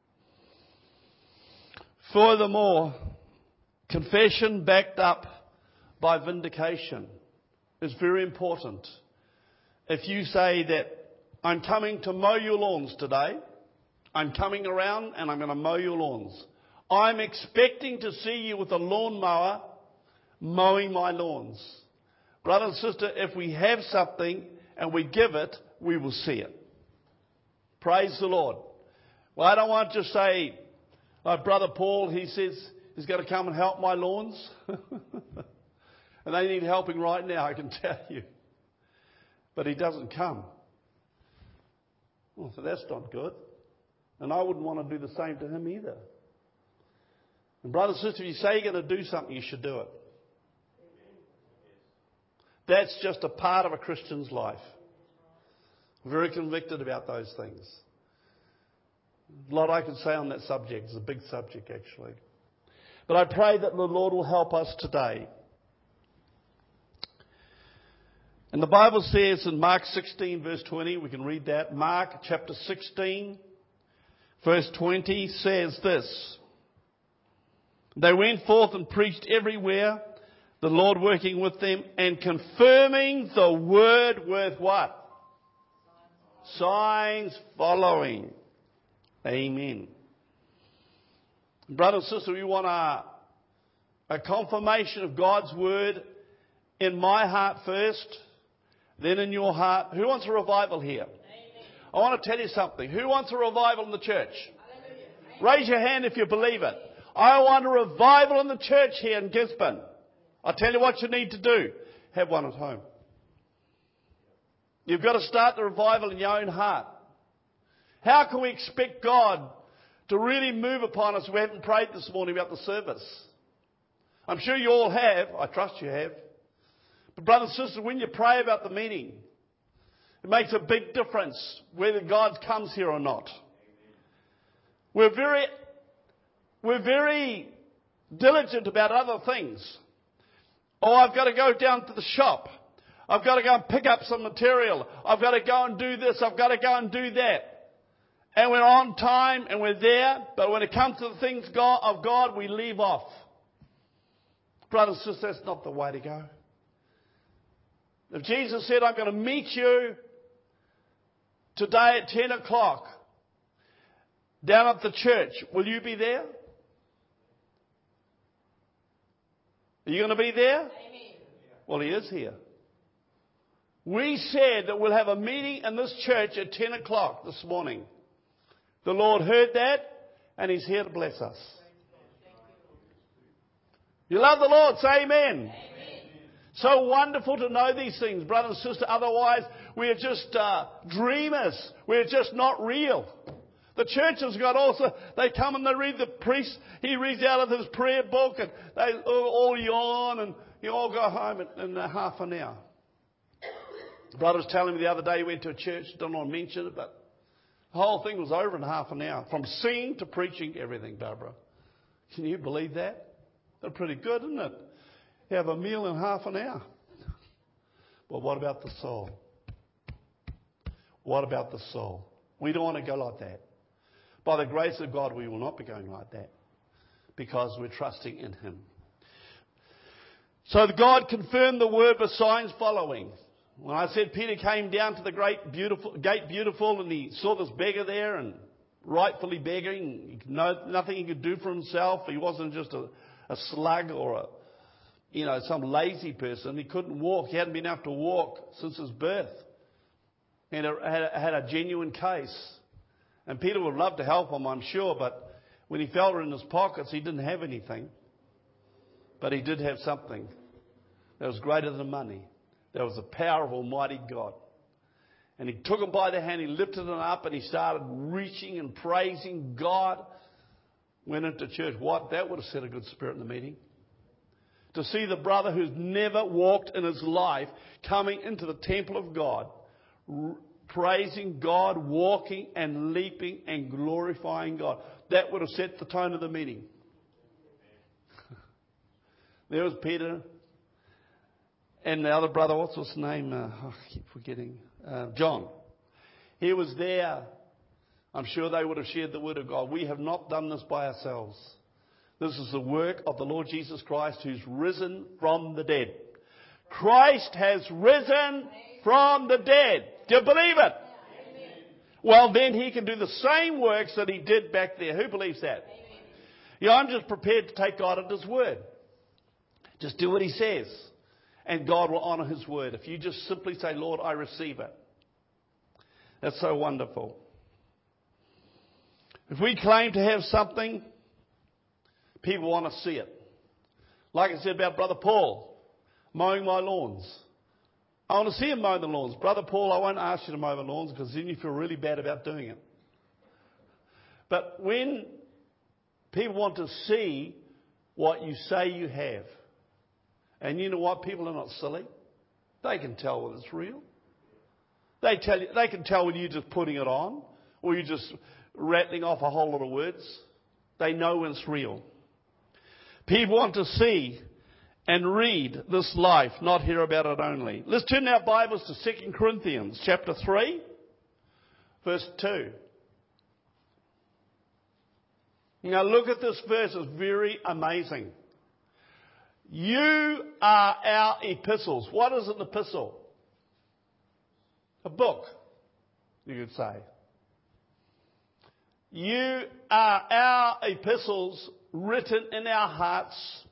Furthermore, confession backed up by vindication is very important. If you say that I'm coming to mow your lawns today, I'm coming around and I'm going to mow your lawns. I'm expecting to see you with a lawnmower mowing my lawns. Brother and sister, if we have something and we give it, we will see it. Praise the Lord. Well, I don't want to say, like Brother Paul, he says he's going to come and help my lawns. And they need helping right now, I can tell you. But he doesn't come. Well, so that's not good. And I wouldn't want to do the same to him either. And brother and sister, if you say you're going to do something, you should do it. That's just a part of a Christian's life. I'm very convicted about those things. A lot I could say on that subject. It's a big subject, actually. But I pray that the Lord will help us today. And the Bible says in Mark 16, verse 20, we can read that. Mark chapter 16, verse 20 says this. They went forth and preached everywhere, the Lord working with them and confirming the word with what? Signs following. Amen. Brother and sister, we want a confirmation of God's word in my heart first, then in your heart. Who wants a revival here? Amen. I want to tell you something. Who wants a revival in the church? Raise your hand if you believe it. I want a revival in the church here in Gisborne. I'll tell you what you need to do. Have one at home. You've got to start the revival in your own heart. How can we expect God to really move upon us if we haven't prayed this morning about the service? I'm sure you all have. I trust you have. But brothers and sisters, when you pray about the meeting, it makes a big difference whether God comes here or not. We're very diligent about other things. Oh, I've got to go down to the shop. I've got to go and pick up some material. I've got to go and do this. I've got to go and do that. And we're on time and we're there. But when it comes to the things of God, we leave off. Brothers and sisters, that's not the way to go. If Jesus said, I'm going to meet you today at 10 o'clock down at the church, will you be there? Are you going to be there? Amen. Well, he is here. We said that we'll have a meeting in this church at 10 o'clock this morning. The Lord heard that, and he's here to bless us. You love the Lord, say amen. Amen. So wonderful to know these things, brother and sister. Otherwise, we're just dreamers. We're just not real. The church has got also, they come and they read the priest. He reads out of his prayer book and they all yawn and you all go home in half an hour. The brother was telling me the other day he went to a church, don't want to mention it, but the whole thing was over in half an hour. From singing to preaching, everything, Barbara. Can you believe that? That's pretty good, isn't it? You have a meal in half an hour. But what about the soul? What about the soul? We don't want to go like that. By the grace of God, we will not be going like that because we're trusting in him. So God confirmed the word with signs following. When I said Peter came down to the gate beautiful and he saw this beggar there and rightfully begging, nothing he could do for himself. He wasn't just a slug or some lazy person. He couldn't walk. He hadn't been able to walk since his birth. And had a genuine case. And Peter would love to help him, I'm sure, but when he felt it in his pockets, he didn't have anything. But he did have something that was greater than money. There was the power of Almighty God. And he took him by the hand, he lifted him up, and he started reaching and praising God. Went into church. What? That would have set a good spirit in the meeting. To see the brother who's never walked in his life coming into the temple of God, praising God, walking and leaping and glorifying God. That would have set the tone of the meeting. There was Peter and the other brother, what's his name? I keep forgetting. John. He was there. I'm sure they would have shared the word of God. We have not done this by ourselves. This is the work of the Lord Jesus Christ who's risen from the dead. Christ has risen from the dead. Do you believe it? Amen. Well, then he can do the same works that he did back there. Who believes that? Amen. I'm just prepared to take God at his word. Just do what he says. And God will honour his word. If you just simply say, Lord, I receive it. That's so wonderful. If we claim to have something, people want to see it. Like I said about Brother Paul, mowing my lawns. I want to see him mow the lawns. Brother Paul, I won't ask you to mow the lawns because then you feel really bad about doing it. But when people want to see what you say you have, and you know what? People are not silly. They can tell when it's real. They can tell when you're just putting it on or you're just rattling off a whole lot of words. They know when it's real. People want to see and read this life, not hear about it only. Let's turn our Bibles to 2 Corinthians chapter 3, verse 2. Now look at this verse, it's very amazing. You are our epistles. What is an epistle? A book, you could say. You are our epistles written in our hearts,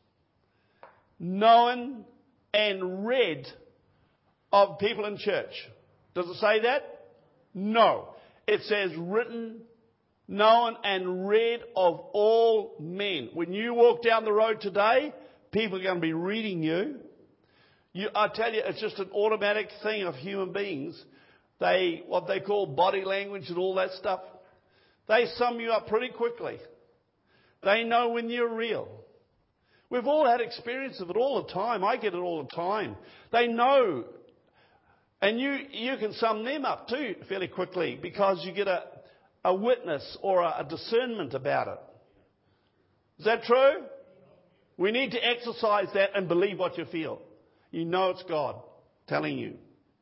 known and read of people in church. Does it say that? No. It says written, known and read of all men. When you walk down the road today, people are going to be reading you. I tell you, it's just an automatic thing of human beings. What they call body language and all that stuff, they sum you up pretty quickly. They know when you're real. We've all had experience of it all the time. I get it all the time. They know. And you can sum them up too fairly quickly because you get a witness or a discernment about it. Is that true? We need to exercise that and believe what you feel. You know it's God telling you.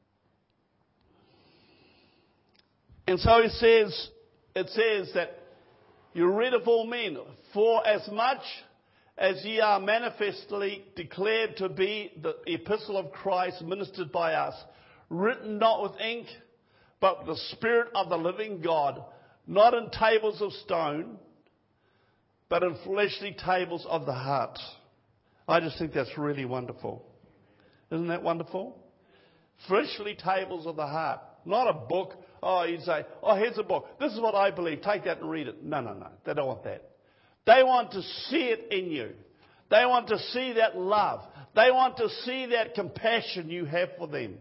And so it says that you're rid of all men, for as much as ye are manifestly declared to be the epistle of Christ ministered by us, written not with ink, but with the Spirit of the living God, not in tables of stone, but in fleshly tables of the heart. I just think that's really wonderful. Isn't that wonderful? Fleshly tables of the heart. Not a book. Oh, you'd say, oh, here's a book. This is what I believe. Take that and read it. No. They don't want that. They want to see it in you. They want to see that love. They want to see that compassion you have for them.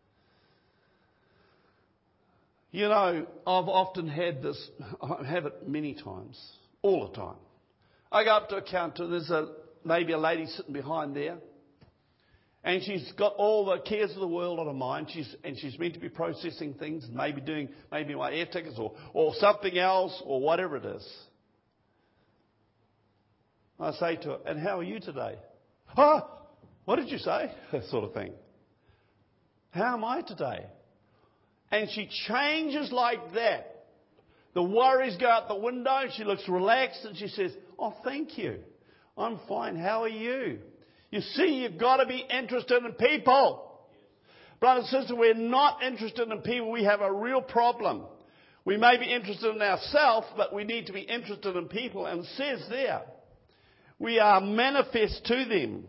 You know, I've often had this, I have it many times, all the time. I go up to a counter, there's maybe a lady sitting behind there, and she's got all the cares of the world on her mind, and she's meant to be processing things, maybe doing my air tickets or something else or whatever it is. I say to her, and how are you today? Oh, what did you say? That sort of thing. How am I today? And she changes like that. The worries go out the window. She looks relaxed and she says, oh, thank you. I'm fine. How are you? You see, you've got to be interested in people. Brother and sister, we're not interested in people. We have a real problem. We may be interested in ourselves, but we need to be interested in people. And it says there, we are manifest to them.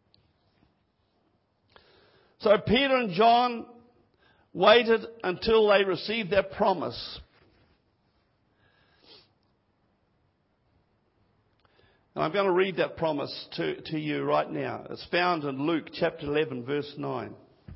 So Peter and John waited until they received their promise. And I'm going to read that promise to you right now. It's found in Luke chapter 11, verse 9.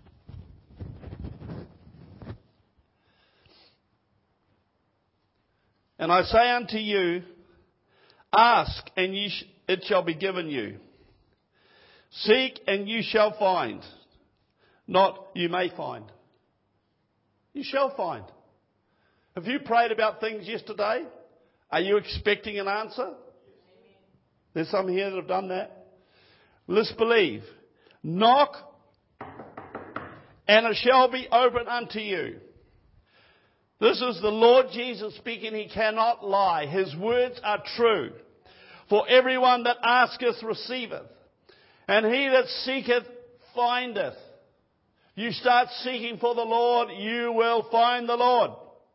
And I say unto you, ask and it shall be given you. Seek and you shall find. Not you may find. You shall find. Have you prayed about things yesterday? Are you expecting an answer? There's some here that have done that. Let's believe. Knock, and it shall be opened unto you. This is the Lord Jesus speaking. He cannot lie. His words are true. For everyone that asketh receiveth, and he that seeketh findeth. You start seeking for the Lord, you will find the Lord.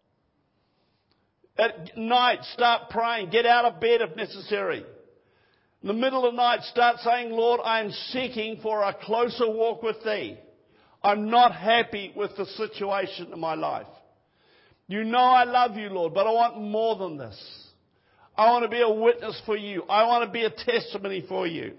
At night, start praying. Get out of bed if necessary. In the middle of the night, start saying, Lord, I am seeking for a closer walk with Thee. I'm not happy with the situation in my life. You know I love You, Lord, but I want more than this. I want to be a witness for You. I want to be a testimony for You.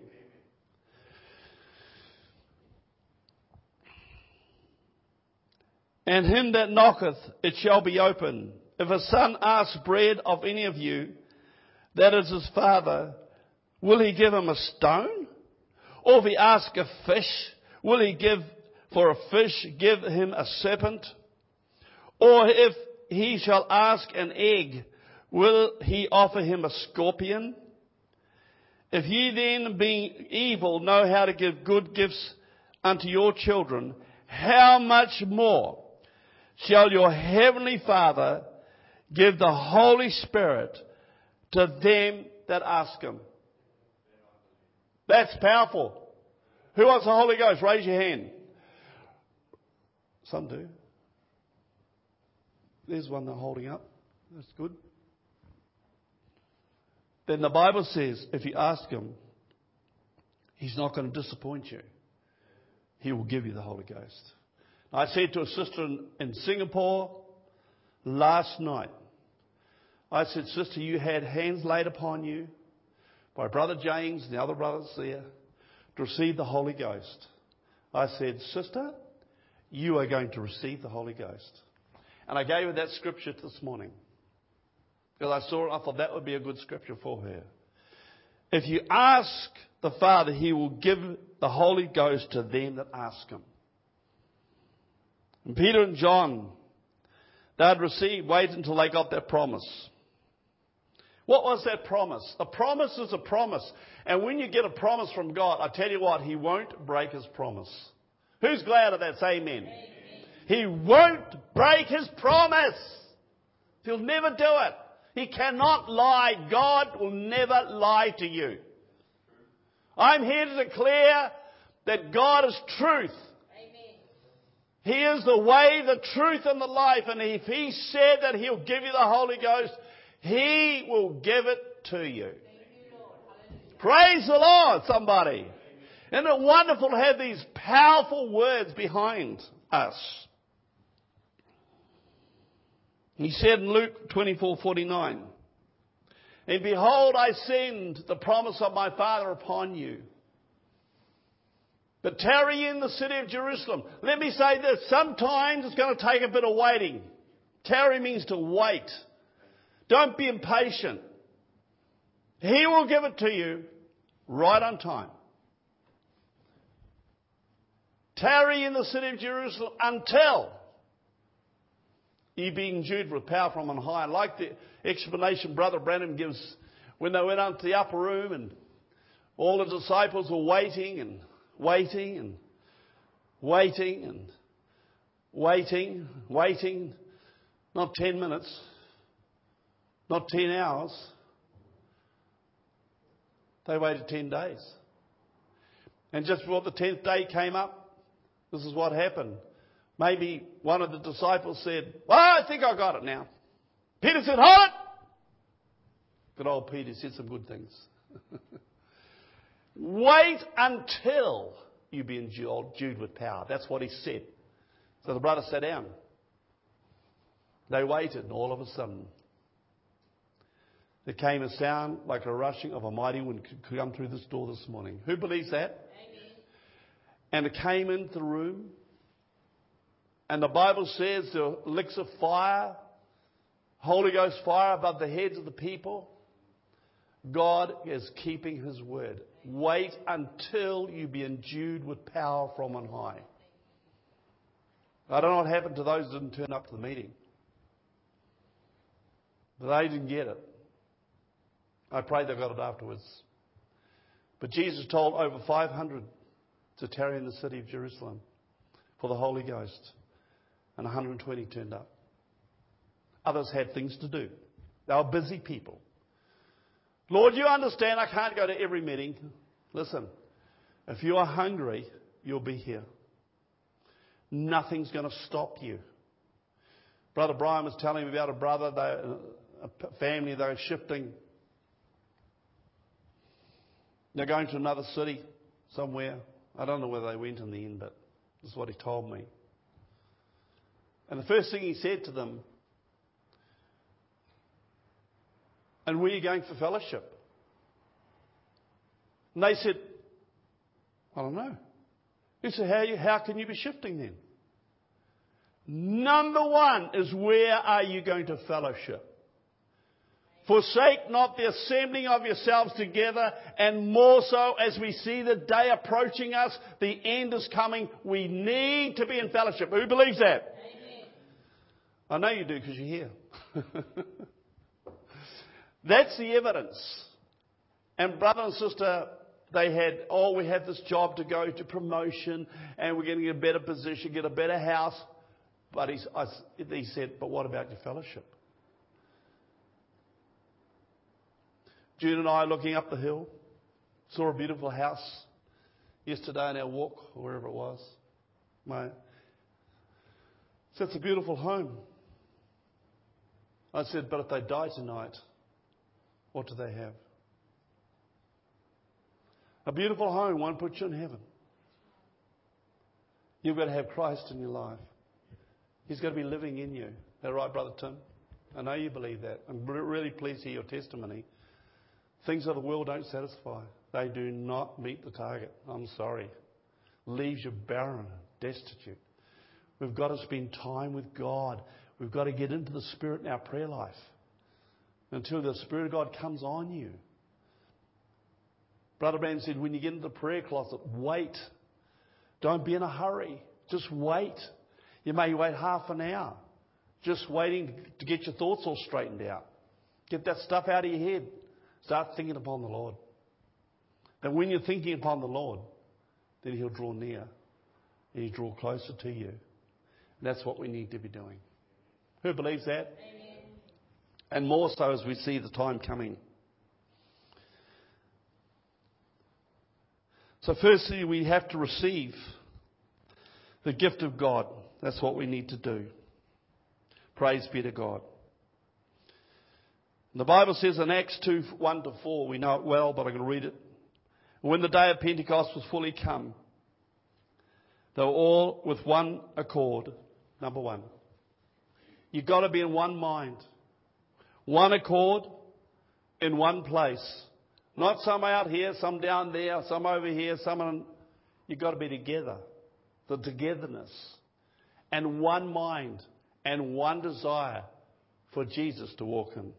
And him that knocketh, it shall be open. If a son asks bread of any of you, that is his father, will he give him a stone? Or if he ask a fish, will he give him a serpent? Or if he shall ask an egg, will he offer him a scorpion? If ye then, being evil, know how to give good gifts unto your children, how much more shall your heavenly Father give the Holy Spirit to them that ask Him? That's powerful. Who wants the Holy Ghost? Raise your hand. Some do. There's one they're holding up. That's good. Then the Bible says, if you ask Him, He's not going to disappoint you. He will give you the Holy Ghost. I said to a sister in Singapore, last night, I said, sister, you had hands laid upon you by Brother James and the other brothers there to receive the Holy Ghost. I said, sister, you are going to receive the Holy Ghost. And I gave her that scripture this morning. Because I saw it, I thought that would be a good scripture for her. If you ask the Father, He will give the Holy Ghost to them that ask Him. And Peter and John, they had received, wait until they got their promise. What was that promise? A promise is a promise. And when you get a promise from God, I tell you what, He won't break His promise. Who's glad of that? Say amen. Amen. He won't break His promise. He'll never do it. He cannot lie. God will never lie to you. I'm here to declare that God is truth. Amen. He is the way, the truth, and the life. And if He said that He'll give you the Holy Ghost, He will give it to you. Praise the Lord, somebody. Isn't it wonderful to have these powerful words behind us? He said in Luke 24:49, and behold, I send the promise of my Father upon you. But tarry in the city of Jerusalem. Let me say this. Sometimes it's going to take a bit of waiting. Tarry means to wait. Don't be impatient. He will give it to you right on time. Tarry in the city of Jerusalem until you be endued with power from on high. I like the explanation Brother Branham gives when they went up to the upper room and all the disciples were waiting and waiting and waiting and waiting. Not 10 minutes, not 10 hours. They waited 10 days. And just before the 10th day came up, this is what happened. Maybe one of the disciples said, well, I think I got it now. Peter said, hold it. Good old Peter said some good things. Wait until you be endued with power. That's what he said. So the brother sat down. They waited, and all of a sudden, there came a sound like a rushing of a mighty wind could come through this door this morning. Who believes that? Amen. And it came into the room. And the Bible says there were licks of fire, Holy Ghost fire above the heads of the people. God is keeping His word. Wait until you be endued with power from on high. I don't know what happened to those who didn't turn up to the meeting. But they didn't get it. I pray they got it afterwards. But Jesus told over 500 to tarry in the city of Jerusalem for the Holy Ghost. And 120 turned up. Others had things to do. They were busy people. Lord, you understand I can't go to every meeting. Listen, if you are hungry, you'll be here. Nothing's going to stop you. Brother Brian was telling me about a brother, a family, they were shifting. They're going to another city somewhere. I don't know whether they went in the end, but this is what he told me. And the first thing he said to them, and where are you going for fellowship? And they said, I don't know. He said, how can you be shifting then? Number one is, where are you going to fellowship? Forsake not the assembling of yourselves together, and more so as we see the day approaching us, the end is coming. We need to be in fellowship. Who believes that? Amen. I know you do because you're here. That's the evidence. And brother and sister, they had, we have this job to go to, promotion, and we're going to get a better position, get a better house. But he said, but what about your fellowship? June and I, looking up the hill, saw a beautiful house yesterday in our walk, or wherever it was. So it's a beautiful home. I said, but if they die tonight, what do they have? A beautiful home won't put you in heaven. You've got to have Christ in your life. He's got to be living in you. that right, Brother Tim? I know you believe that. I'm really pleased to hear your testimony. Things of the world don't satisfy. They do not meet the target. I'm sorry. Leaves you barren, destitute. We've got to spend time with God. We've got to get into the Spirit in our prayer life until the Spirit of God comes on you. Brother Brand said, when you get into the prayer closet, wait. Don't be in a hurry. Just wait. You may wait half an hour. Just waiting to get your thoughts all straightened out. Get that stuff out of your head. Start thinking upon the Lord. And when you're thinking upon the Lord, then He'll draw near. And He'll draw closer to you. And that's what we need to be doing. Who believes that? Amen. And more so as we see the time coming. So firstly, we have to receive the gift of God. That's what we need to do. Praise be to God. The Bible says in Acts 2, 1-4, we know it well, but I'm going to read it. When the day of Pentecost was fully come, they were all with one accord. Number one. You've got to be in one mind. One accord in one place. Not some out here, some down there, some over here, You've got to be together. The togetherness. And one mind and one desire for Jesus to walk in.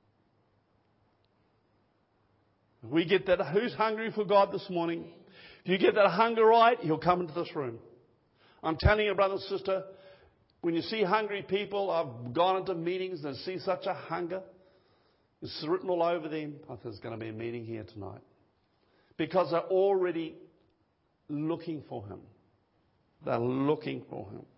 We get that. Who's hungry for God this morning? If you get that hunger right, He'll come into this room. I'm telling you, brother and sister, when you see hungry people, I've gone into meetings and see such a hunger. It's written all over them. I think there's going to be a meeting here tonight. Because they're already looking for Him. They're looking for Him.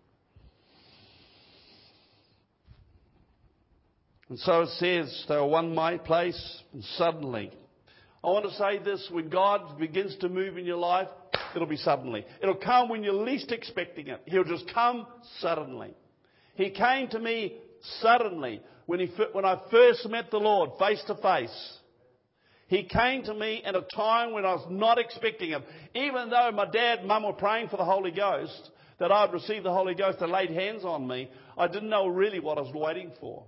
And so it says, they were one place, and suddenly. I want to say this, when God begins to move in your life, it'll be suddenly. It'll come when you're least expecting it. He'll just come suddenly. He came to me suddenly when I first met the Lord face to face. He came to me at a time when I was not expecting Him. Even though my dad and mum were praying for the Holy Ghost, that I'd receive the Holy Ghost and laid hands on me, I didn't know really what I was waiting for.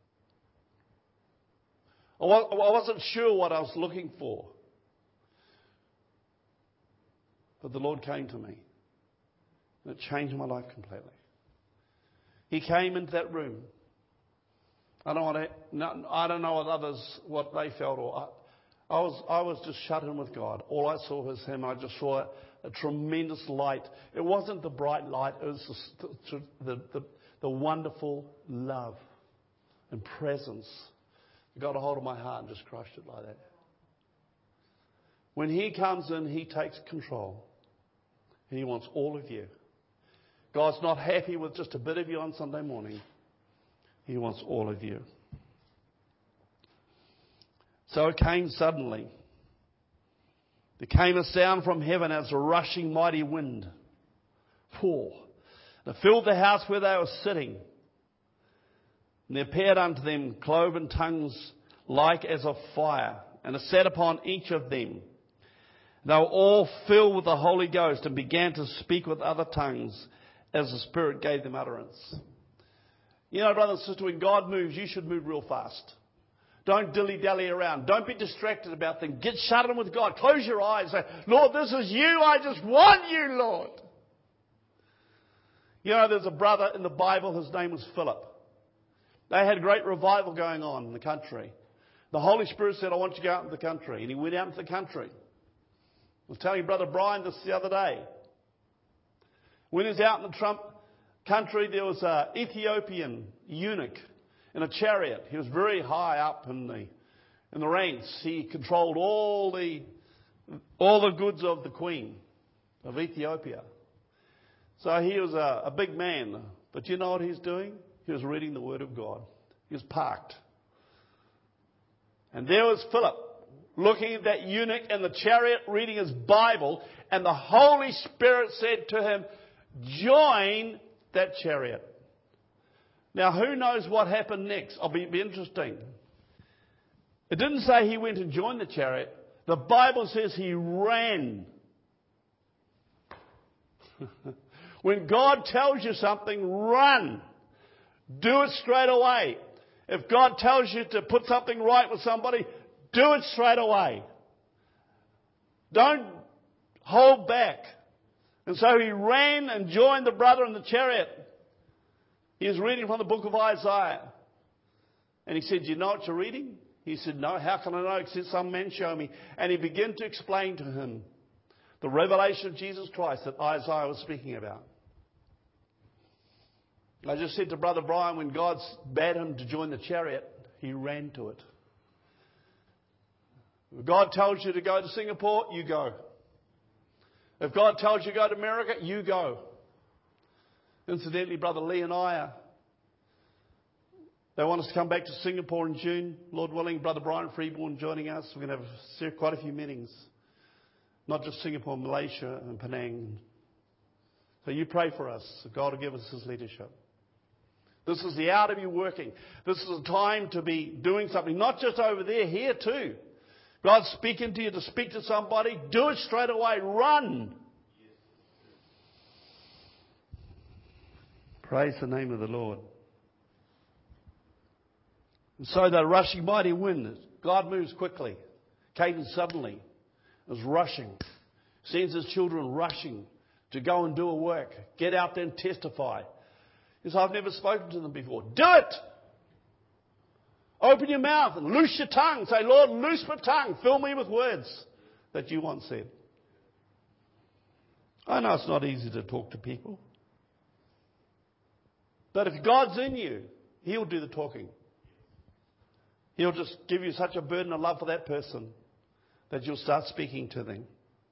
I wasn't sure what I was looking for. But the Lord came to me. And it changed my life completely. He came into that room. I don't know what others, what they felt. I was just shut in with God. All I saw was Him. I just saw a tremendous light. It wasn't the bright light. It was the wonderful love and presence. It got a hold of my heart and just crushed it like that. When He comes in, He takes control. He wants all of you. God's not happy with just a bit of you on Sunday morning. He wants all of you. So it came suddenly. There came a sound from heaven as a rushing mighty wind. It filled the house where they were sitting. And there appeared unto them cloven tongues like as of fire, and it sat upon each of them. They were all filled with the Holy Ghost and began to speak with other tongues as the Spirit gave them utterance. You know, brother and sister, when God moves, you should move real fast. Don't dilly-dally around. Don't be distracted about things. Get shut in with God. Close your eyes. Say, Lord, this is you. I just want you, Lord. You know, there's a brother in the Bible. His name was Philip. They had a great revival going on in the country. The Holy Spirit said, I want you to go out into the country. And he went out into the country. I was telling Brother Brian this the other day. When he was out in the country, there was an Ethiopian eunuch in a chariot. He was very high up in the ranks. He controlled all the goods of the queen of Ethiopia. So he was a big man. But you know what he's doing? He was reading the Word of God. He was parked. And there was Philip looking at that eunuch in the chariot reading his Bible. And the Holy Spirit said to him, join that chariot. Now, who knows what happened next? It'll be interesting. It didn't say he went and joined the chariot. The Bible says he ran. When God tells you something, run. Do it straight away. If God tells you to put something right with somebody, do it straight away. Don't hold back. And so he ran and joined the brother in the chariot. He was reading from the book of Isaiah. And he said, "Do you know what you're reading?" He said, "No, how can I know except some man show me?" And he began to explain to him the revelation of Jesus Christ that Isaiah was speaking about. I just said to Brother Brian, when God bade him to join the chariot, he ran to it. If God tells you to go to Singapore, you go. If God tells you to go to America, you go. Incidentally, Brother Lee and I, they want us to come back to Singapore in June. Lord willing, Brother Brian Freeborn joining us. We're going to have quite a few meetings. Not just Singapore, Malaysia and Penang. So you pray for us. God will give us His leadership. This is the hour to be working. This is a time to be doing something. Not just over there, here too. God's speaking to you to speak to somebody. Do it straight away. Run. Praise the name of the Lord. And so the rushing mighty wind, God moves quickly. Caden suddenly is rushing. Sends his children rushing to go and do a work. Get out there and testify. He says, "I've never spoken to them before." Do it! Open your mouth and loose your tongue. Say, "Lord, loose my tongue. Fill me with words that you once said." I know it's not easy to talk to people. But if God's in you, He'll do the talking. He'll just give you such a burden of love for that person that you'll start speaking to them.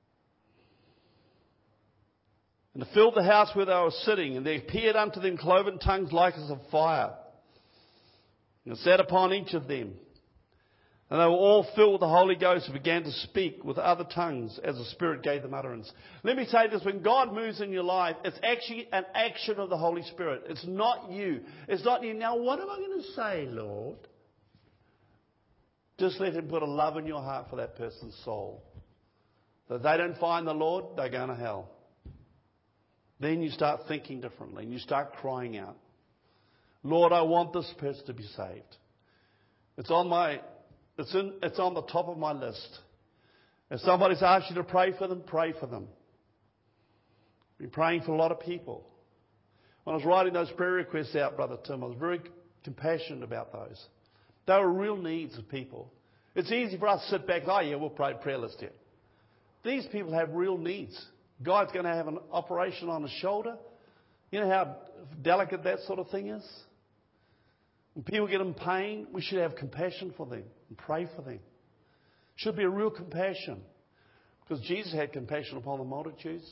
And it filled the house where they were sitting, and there appeared unto them cloven tongues like as of fire. And it sat upon each of them. And they were all filled with the Holy Ghost and began to speak with other tongues as the Spirit gave them utterance. Let me say this, when God moves in your life, it's actually an action of the Holy Spirit. It's not you. It's not you. Now, what am I going to say, Lord? Just let Him put a love in your heart for that person's soul. So if they don't find the Lord, they're going to hell. Then you start thinking differently and you start crying out, "Lord, I want this person to be saved." It's on the top of my list. If somebody's asked you to pray for them, pray for them. I've been praying for a lot of people. When I was writing those prayer requests out, Brother Tim, I was very compassionate about those. They were real needs of people. It's easy for us to sit back, "Oh yeah, we'll pray prayer list here." These people have real needs. God's going to have an operation on his shoulder. You know how delicate that sort of thing is? When people get in pain, we should have compassion for them and pray for them. Should be a real compassion. Because Jesus had compassion upon the multitudes.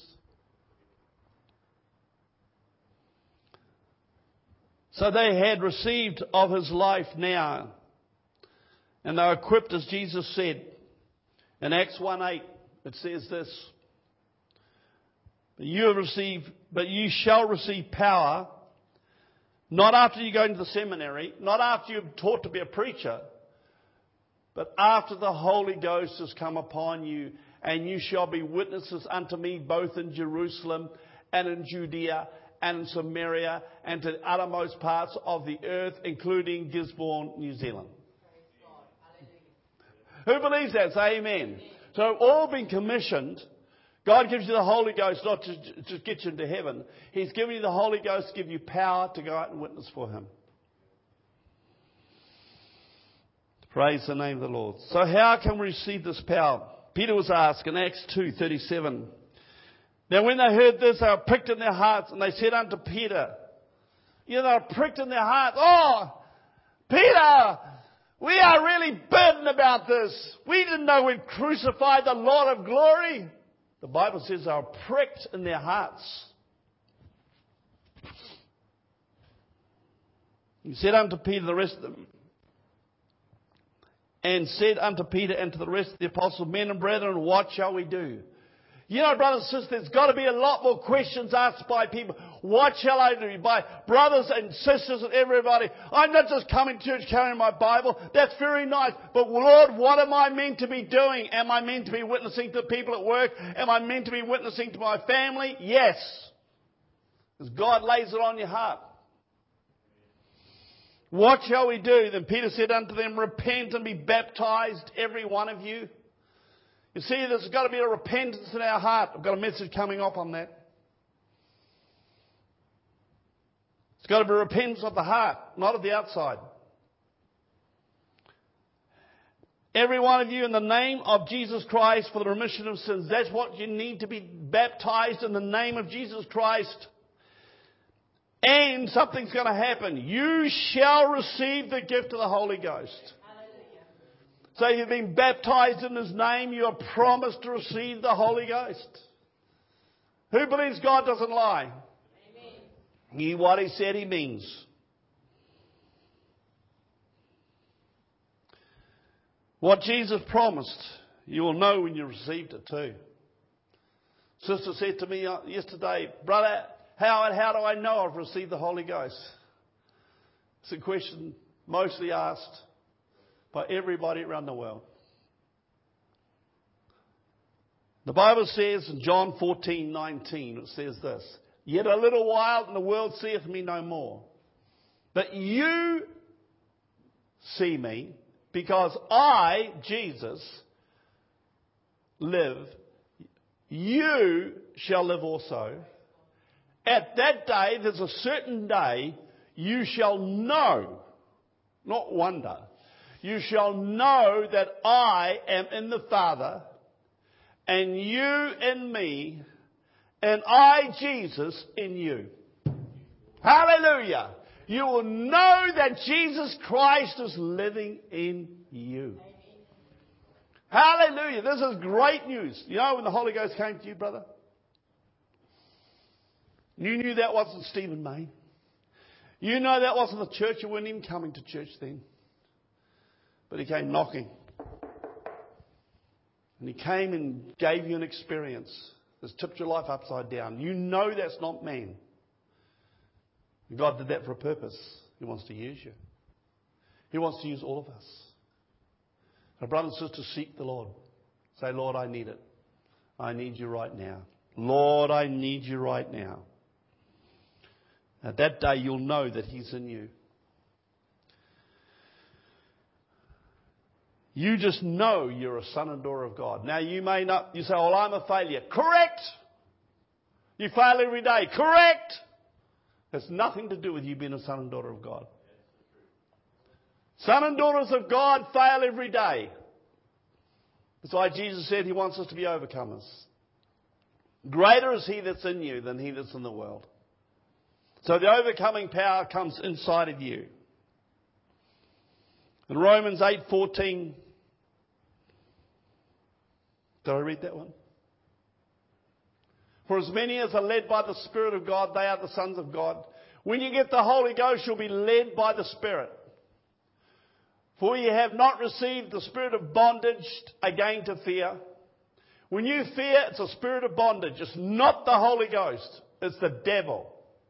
So they had received of his life now. And they were equipped as Jesus said. In Acts 1:8 it says this. But you shall receive power, not after you go into the seminary, not after you've taught to be a preacher, but after the Holy Ghost has come upon you, and you shall be witnesses unto me both in Jerusalem and in Judea and in Samaria and to the uttermost parts of the earth, including Gisborne, New Zealand. Who believes that? Say amen. So all been commissioned. God gives you the Holy Ghost not to just get you into heaven. He's given you the Holy Ghost to give you power to go out and witness for Him. Praise the name of the Lord. So how can we receive this power? Peter was asked in Acts 2:37. Now when they heard this, they were pricked in their hearts, and they said unto Peter, they were pricked in their hearts. "Oh, Peter, we are really burdened about this. We didn't know we'd crucified the Lord of glory." The Bible says they were pricked in their hearts. He said unto Peter, the rest of them, and said unto Peter and to the rest of the apostles, "Men and brethren, what shall we do?" You know, brothers and sisters, there's got to be a lot more questions asked by people. What shall I do? By brothers and sisters and everybody. I'm not just coming to church carrying my Bible. That's very nice. But Lord, what am I meant to be doing? Am I meant to be witnessing to people at work? Am I meant to be witnessing to my family? Yes. Because God lays it on your heart. What shall we do? Then Peter said unto them, repent and be baptized, every one of you. You see, there's got to be a repentance in our heart. I've got a message coming up on that. It's got to be repentance of the heart, not of the outside. Every one of you in the name of Jesus Christ for the remission of sins. That's what you need, to be baptized in the name of Jesus Christ. And something's going to happen. You shall receive the gift of the Holy Ghost. So you've been baptized in His name. You are promised to receive the Holy Ghost. Who believes God doesn't lie? Amen. What He said He means. What Jesus promised, you will know when you received it too. Sister said to me yesterday, brother, how do I know I've received the Holy Ghost? It's a question mostly asked by everybody around the world. The Bible says in John 14:19, it says this, yet a little while and the world seeth me no more. But you see me, because I, Jesus, live. You shall live also. At that day, there's a certain day, you shall know, not wonder, you shall know that I am in the Father, and you in me, and I, Jesus, in you. Hallelujah! You will know that Jesus Christ is living in you. Hallelujah! This is great news. You know when the Holy Ghost came to you, brother? You knew that wasn't Stephen Mayne. You know that wasn't the church. You weren't even coming to church then. But He came knocking. And He came and gave you an experience that's tipped your life upside down. You know that's not man. God did that for a purpose. He wants to use you. He wants to use all of us. So brothers and sisters, seek the Lord. Say, Lord, I need it. I need you right now. Lord, I need you right now. At that day, you'll know that He's in you. You just know you're a son and daughter of God. Now, you may not, you say, well, I'm a failure. Correct! You fail every day. Correct! It's nothing to do with you being a son and daughter of God. Son and daughters of God fail every day. That's why Jesus said He wants us to be overcomers. Greater is He that's in you than he that's in the world. So the overcoming power comes inside of you. In Romans 8:14, did I read that one? For as many as are led by the Spirit of God, they are the sons of God. When you get the Holy Ghost, you'll be led by the Spirit. For you have not received the spirit of bondage again to fear. When you fear, it's a spirit of bondage. It's not the Holy Ghost. It's the devil.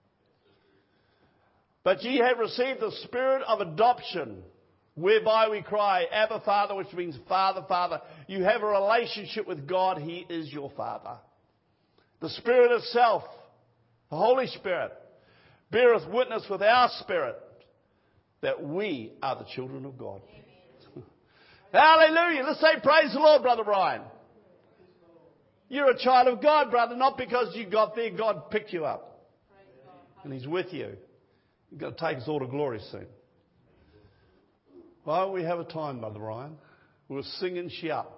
But ye have received the spirit of adoption, whereby we cry, Abba, Father, which means Father, Father. You have a relationship with God. He is your Father. The Spirit itself, the Holy Spirit, beareth witness with our spirit that we are the children of God. Hallelujah. Let's say praise the Lord, Brother Brian. You're a child of God, brother, not because you got there, God picked you up. And He's with you. You've got to take us all to glory soon. Well, we have a time, Brother Ryan. We'll sing and shout.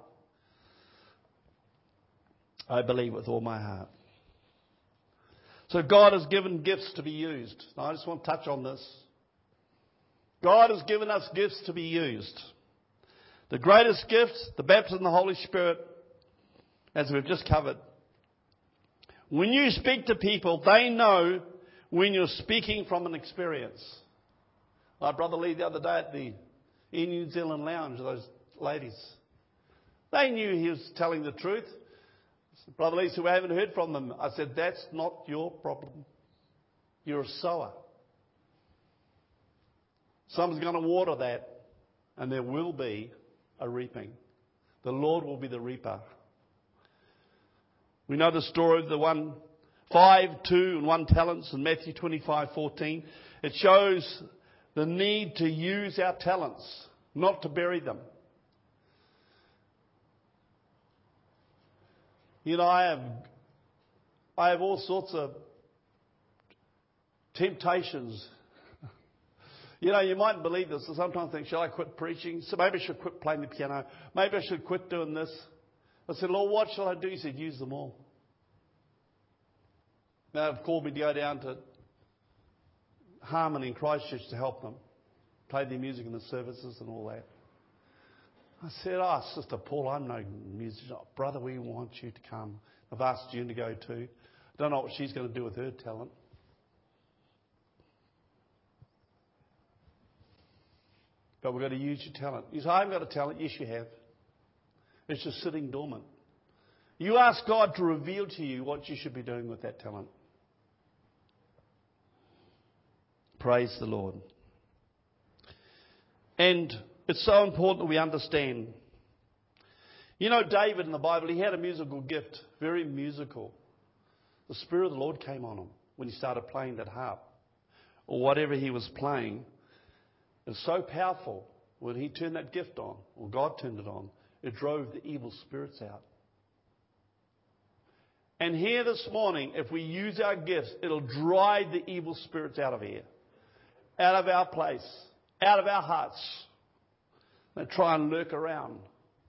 I believe with all my heart. So God has given gifts to be used. Now, I just want to touch on this. God has given us gifts to be used. The greatest gifts, the baptism of the Holy Spirit, as we've just covered. When you speak to people, they know when you're speaking from an experience. Like Brother Lee the other day at the New Zealand Lounge, those ladies. They knew he was telling the truth. Brother Lee said, we haven't heard from them. I said, that's not your problem. You're a sower. Someone's going to water that, and there will be a reaping. The Lord will be the reaper. We know the story of the 5, 2, and 1 talents in Matthew 25:14. It shows the need to use our talents, not to bury them. You know, I have all sorts of temptations. You know, you mightn't believe this. I sometimes think, shall I quit preaching? So maybe I should quit playing the piano. Maybe I should quit doing this. I said, Lord, what shall I do? He said, use them all. Now they've called me to go down to Harmony in Christchurch to help them. Play their music in the services and all that. I said, Sister Paul, I'm no musician. Brother, we want you to come. I've asked June to go too. Don't know what she's going to do with her talent. But we've got to use your talent. You say, I haven't got a talent. Yes, you have. It's just sitting dormant. You ask God to reveal to you what you should be doing with that talent. Praise the Lord. And it's so important that we understand. You know, David in the Bible, he had a musical gift, very musical. The Spirit of the Lord came on him when he started playing that harp or whatever he was playing. It's so powerful when he turned that gift on, or God turned it on, it drove the evil spirits out. And here this morning, if we use our gifts, it'll drive the evil spirits out of here, out of our place, out of our hearts. They try and lurk around.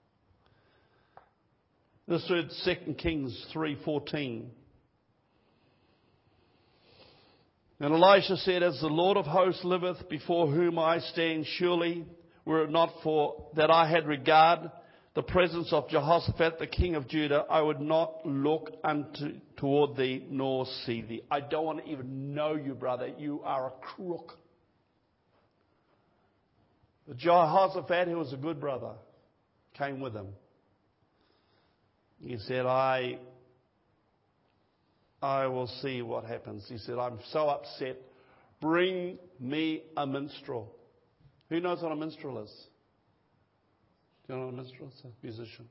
This is 2 Kings 3:14. And Elisha said, as the Lord of hosts liveth, before whom I stand, surely were it not for that I had regard the presence of Jehoshaphat, the king of Judah, I would not look toward thee, nor see thee. I don't want to even know you, brother. You are a crook. But Jehoshaphat, who was a good brother, came with him. He said, I will see what happens. He said, I'm so upset. Bring me a minstrel. Who knows what a minstrel is? Do you know what a minstrel is? A musician.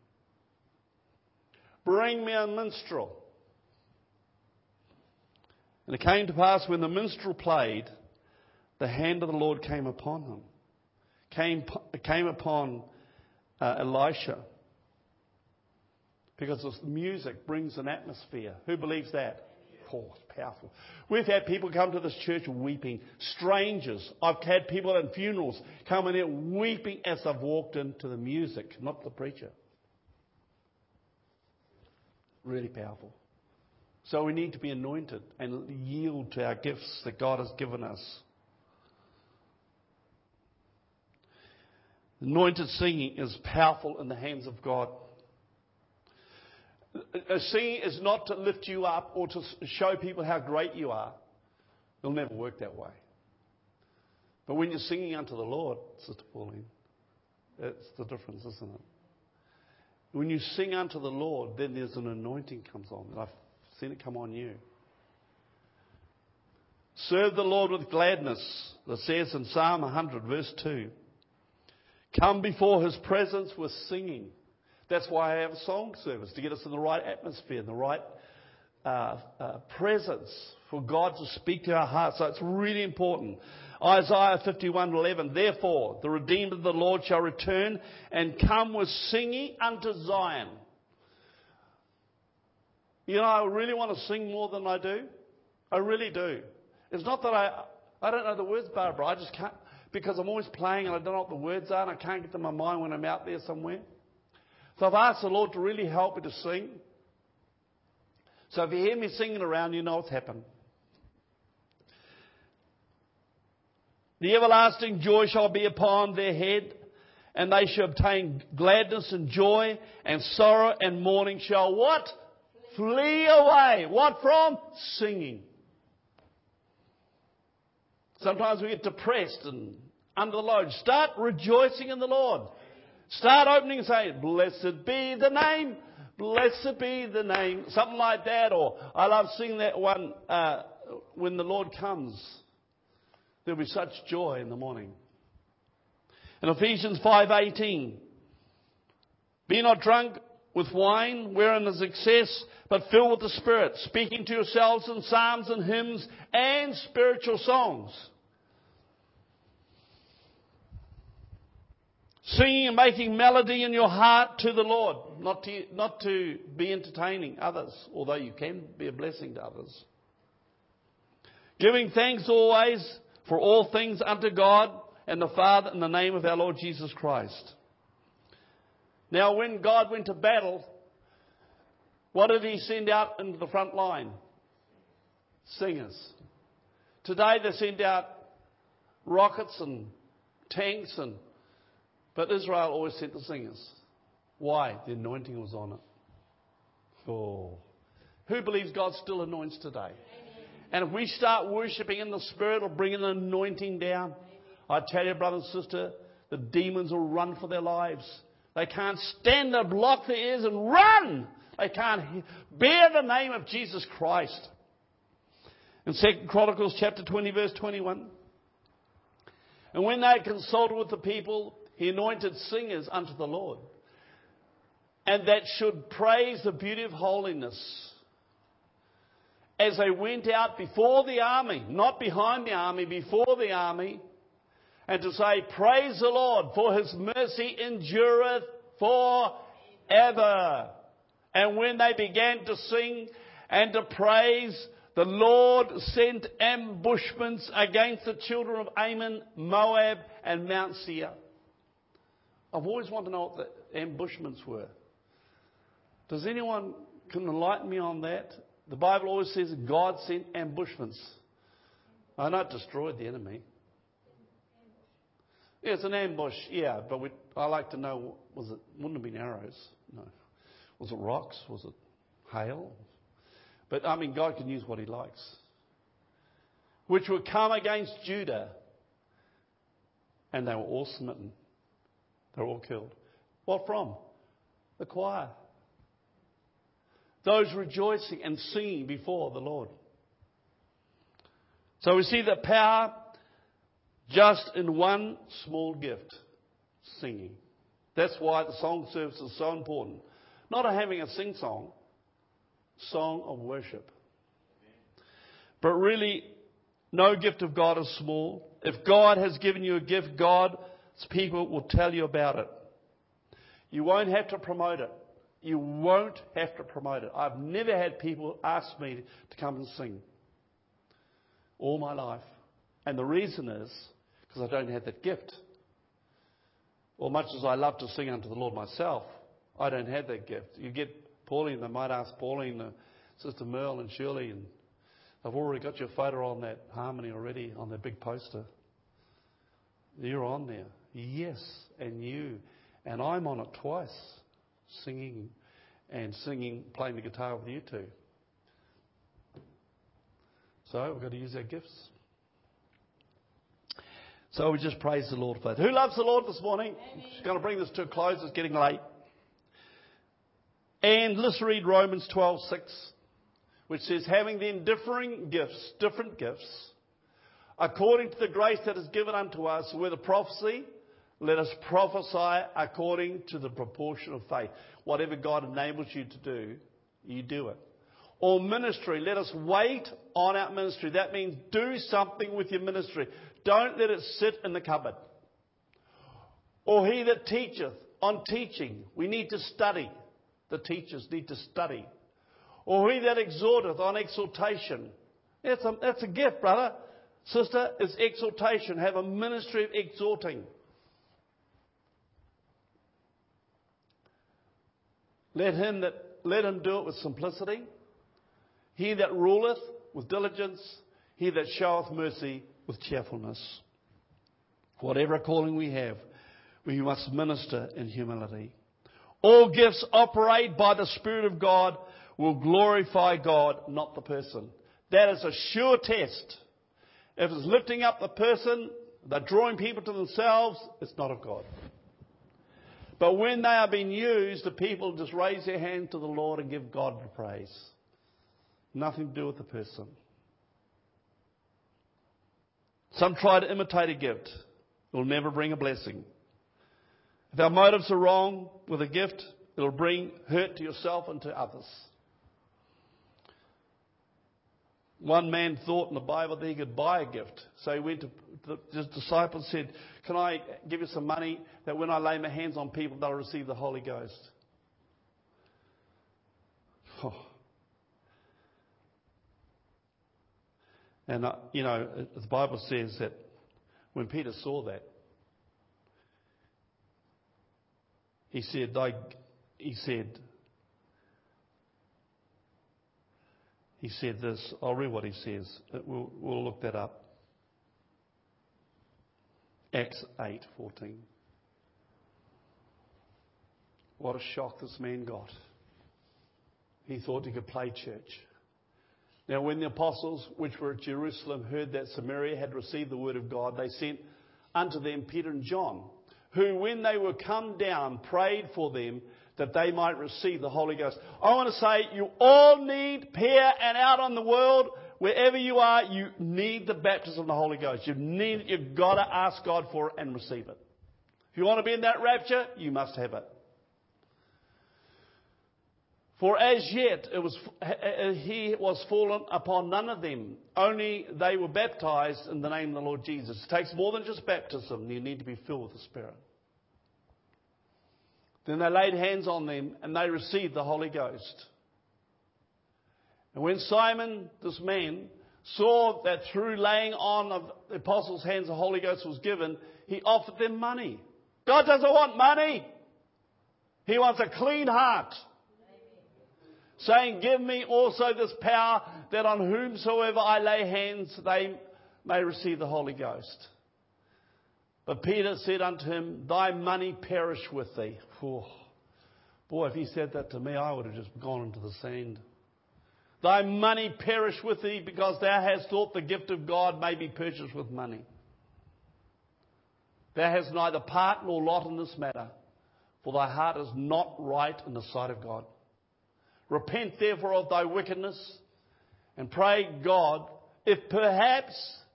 Bring me a minstrel. And it came to pass when the minstrel played, the hand of the Lord came upon him. Came upon Elisha. Because the music brings an atmosphere. Who believes that? Oh, it's powerful. We've had people come to this church weeping. Strangers. I've had people at funerals come in here weeping as they've walked into the music, not the preacher. Really powerful. So we need to be anointed and yield to our gifts that God has given us. Anointed singing is powerful in the hands of God. Singing is not to lift you up or to show people how great you are. It'll never work that way. But when you're singing unto the Lord, Sister Pauline, that's the difference, isn't it? When you sing unto the Lord, then there's an anointing comes on. And I've seen it come on you. Serve the Lord with gladness. It says in Psalm 100, verse 2. Come before his presence with singing. That's why I have a song service, to get us in the right atmosphere, the right presence for God to speak to our hearts. So it's really important. Isaiah 51:11. Therefore, the redeemed of the Lord shall return and come with singing unto Zion. You know, I really want to sing more than I do. I really do. It's not that I don't know the words, Barbara. I just can't, because I'm always playing and I don't know what the words are and I can't get them in my mind when I'm out there somewhere. So I've asked the Lord to really help me to sing. So if you hear me singing around, you know what's happened. The everlasting joy shall be upon their head, and they shall obtain gladness and joy, and sorrow and mourning shall what? Flee away. What from? Singing. Sometimes we get depressed and under the load. Start rejoicing in the Lord. Start opening and saying, blessed be the name, blessed be the name. Something like that. Or I love singing that one, when the Lord comes. There'll be such joy in the morning. In Ephesians 5:18, be not drunk with wine, wherein is excess, but filled with the Spirit, speaking to yourselves in psalms and hymns and spiritual songs. Singing and making melody in your heart to the Lord, not to be entertaining others, although you can be a blessing to others. Giving thanks always for all things unto God and the Father in the name of our Lord Jesus Christ. Now, when God went to battle, what did He send out into the front line? Singers. Today they send out rockets and tanks, but Israel always sent the singers. Why? The anointing was on it. Oh. Who believes God still anoints today? And if we start worshipping in the Spirit, it'll bring an anointing down. I tell you, brother and sister, the demons will run for their lives. They can't stand there, block their ears and run. They can't bear the name of Jesus Christ. In 2 Chronicles chapter 20, verse 21. And when they had consulted with the people, He anointed singers unto the Lord, and that should praise the beauty of holiness, as they went out before the army, not behind the army, before the army, and to say, praise the Lord, for His mercy endureth forever. And when they began to sing and to praise, the Lord sent ambushments against the children of Ammon, Moab, and Mount Seir. I've always wanted to know what the ambushments were. Does anyone can enlighten me on that? The Bible always says God sent ambushments. I know it destroyed the enemy. Yeah, it's an ambush, yeah, but I like to know, wouldn't have been arrows? No. Was it rocks? Was it hail? But I mean, God can use what He likes. Which would come against Judah. And they were all smitten. They were all killed. What from? The choir. Those rejoicing and singing before the Lord. So we see the power just in one small gift, singing. That's why the song service is so important. Not having a sing-song, song of worship. But really, no gift of God is small. If God has given you a gift, God's people will tell you about it. You won't have to promote it. You won't have to promote it. I've never had people ask me to come and sing all my life. And the reason is because I don't have that gift. Or much as I love to sing unto the Lord myself, I don't have that gift. You get Pauline, they might ask Pauline, Sister Merle and Shirley, and I've already got your photo on that harmony already, on that big poster. You're on there. Yes, and you. And I'm on it twice. Singing, playing the guitar with you two. So we've got to use our gifts. So we just praise the Lord for that. Who loves the Lord this morning? Just going to bring this to a close. It's getting late. And let's read Romans 12:6, which says, having then different gifts, according to the grace that is given unto us, whether prophecy, let us prophesy according to the proportion of faith. Whatever God enables you to do, you do it. Or ministry, let us wait on our ministry. That means do something with your ministry. Don't let it sit in the cupboard. Or he that teacheth, on teaching, we need to study. The teachers need to study. Or he that exhorteth, on exhortation. That's a gift, brother. Sister, it's exhortation. Have a ministry of exhorting. Let him do it with simplicity. He that ruleth with diligence. He that showeth mercy with cheerfulness. Whatever calling we have, we must minister in humility. All gifts operate by the Spirit of God will glorify God, not the person. That is a sure test. If it's lifting up the person, they're drawing people to themselves, it's not of God. But when they are being used, the people just raise their hand to the Lord and give God the praise. Nothing to do with the person. Some try to imitate a gift. It will never bring a blessing. If our motives are wrong with a gift, it will bring hurt to yourself and to others. One man thought in the Bible that he could buy a gift. So he went to his disciples and said, can I give you some money that when I lay my hands on people, they'll receive the Holy Ghost? Oh. And, the Bible says that when Peter saw that, he said this. I'll read what he says. We'll look that up. Acts 8:14. What a shock this man got. He thought he could play church. Now, when the apostles, which were at Jerusalem, heard that Samaria had received the word of God, they sent unto them Peter and John, who, when they were come down, prayed for them that they might receive the Holy Ghost. I want to say, you all need, here and out on the world, wherever you are, you need the baptism of the Holy Ghost. You've got to ask God for it and receive it. If you want to be in that rapture, you must have it. For as yet he was fallen upon none of them, only they were baptized in the name of the Lord Jesus. It takes more than just baptism. You need to be filled with the Spirit. Then they laid hands on them and they received the Holy Ghost. And when Simon, this man, saw that through laying on of the apostles' hands the Holy Ghost was given, he offered them money. God doesn't want money. He wants a clean heart. Saying, give me also this power that on whomsoever I lay hands they may receive the Holy Ghost. But Peter said unto him, thy money perish with thee. Oh, boy, if he said that to me, I would have just gone into the sand. Thy money perish with thee, because thou hast thought the gift of God may be purchased with money. Thou hast neither part nor lot in this matter, for thy heart is not right in the sight of God. Repent therefore of thy wickedness, and pray God, if perhaps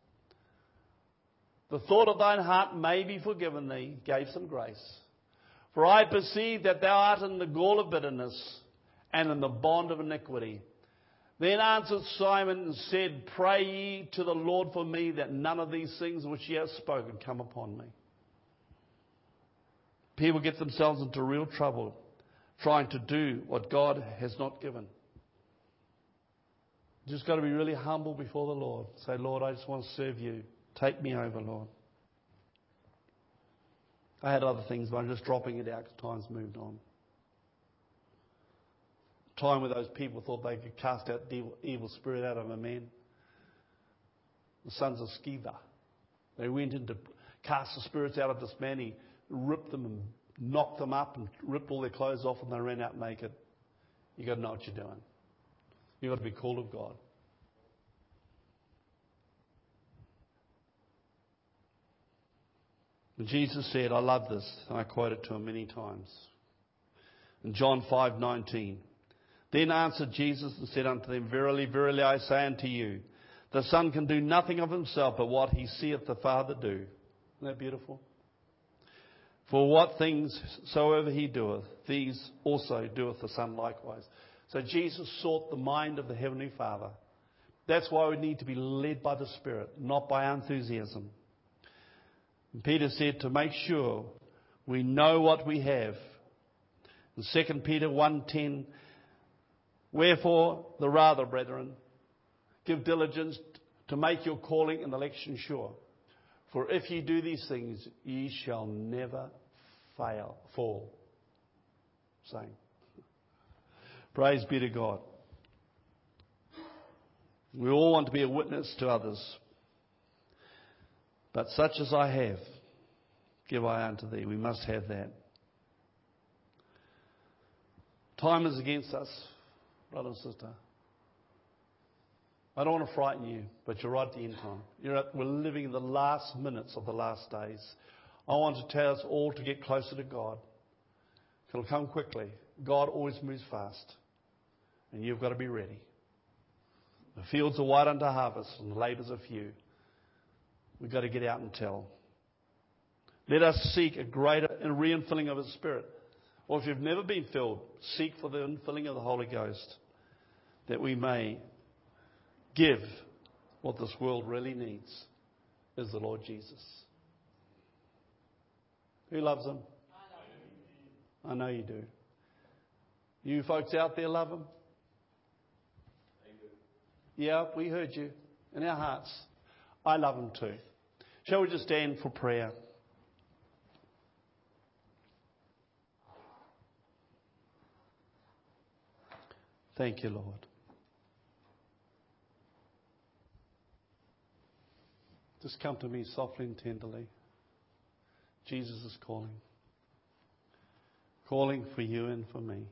the thought of thine heart may be forgiven thee, gave some grace. For I perceive that thou art in the gall of bitterness, and in the bond of iniquity. Then answered Simon and said, pray ye to the Lord for me, that none of these things which ye have spoken come upon me. People get themselves into real trouble trying to do what God has not given. You just got to be really humble before the Lord. Say, Lord, I just want to serve you. Take me over, Lord. I had other things, but I'm just dropping it out because time's moved on. Time where those people thought they could cast out the evil spirit out of a man. The sons of Sceva. They went in to cast the spirits out of this man. He ripped them and knocked them up and ripped all their clothes off, and they ran out naked. You've got to know what you're doing. You've got to be called of God. And Jesus said, I love this, and I quote it to him many times. In John 5:19, then answered Jesus and said unto them, verily, verily, I say unto you, the Son can do nothing of himself but what he seeth the Father do. Isn't that beautiful? For what things soever he doeth, these also doeth the Son likewise. So Jesus sought the mind of the Heavenly Father. That's why we need to be led by the Spirit, not by our enthusiasm. And Peter said to make sure we know what we have. In 2 Peter 1:10, wherefore the rather, brethren, give diligence to make your calling and election sure. For if ye do these things, ye shall never fall. Saying. Praise be to God. We all want to be a witness to others. But such as I have, give I unto thee. We must have that. Time is against us, brother and sister. I don't want to frighten you, but you're right at the end time. We're living in the last minutes of the last days. I want to tell us all to get closer to God. It'll come quickly. God always moves fast. And you've got to be ready. The fields are white unto harvest, and the labours are few. We've got to get out and tell. Let us seek a greater re-infilling of His Spirit. Or if you've never been filled, seek for the infilling of the Holy Ghost, that we may give what this world really needs is the Lord Jesus. Who loves him? I know you do. You folks out there love him? Yeah, we heard you in our hearts. I love him too. Shall we just stand for prayer? Thank you, Lord. Just come to me softly and tenderly. Jesus is calling. Calling for you and for me.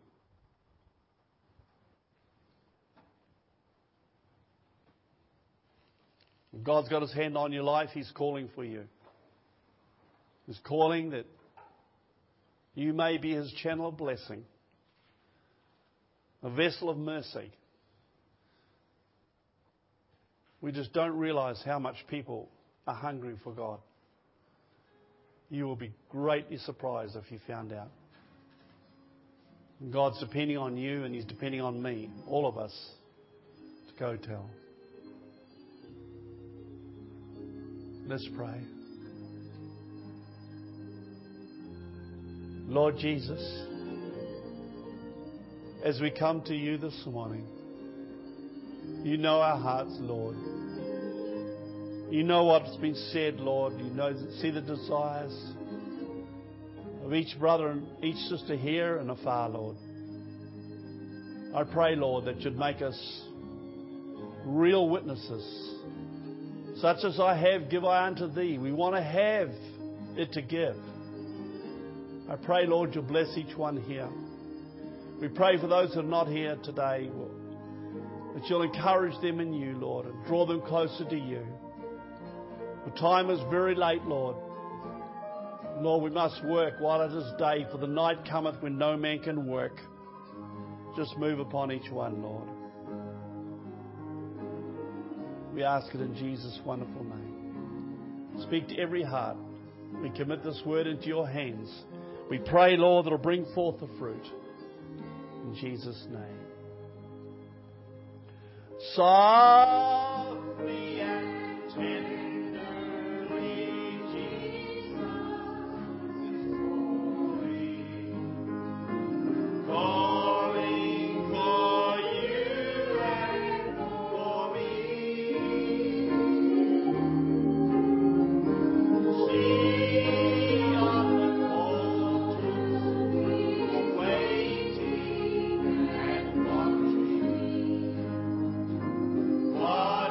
If God's got his hand on your life, he's calling for you. He's calling that you may be his channel of blessing, a vessel of mercy. We just don't realize how much people are hungry for God. You will be greatly surprised if you found out. God's depending on you and he's depending on me, all of us, to go tell. Let's pray. Lord Jesus, as we come to you this morning, you know our hearts, Lord. You know what's been said, Lord. You see the desires of each brother and each sister here and afar, Lord. I pray, Lord, that you'd make us real witnesses. Such as I have, give I unto thee. We want to have it to give. I pray, Lord, you'll bless each one here. We pray for those that are not here today, that you'll encourage them in you, Lord, and draw them closer to you. The time is very late, Lord. Lord, we must work while it is day, for the night cometh when no man can work. Just move upon each one, Lord. We ask it in Jesus' wonderful name. Speak to every heart. We commit this word into your hands. We pray, Lord, that it'll bring forth the fruit. In Jesus' name. Softly and tenderly, Jesus is calling for you and for me. See on the altars, waiting and watching. What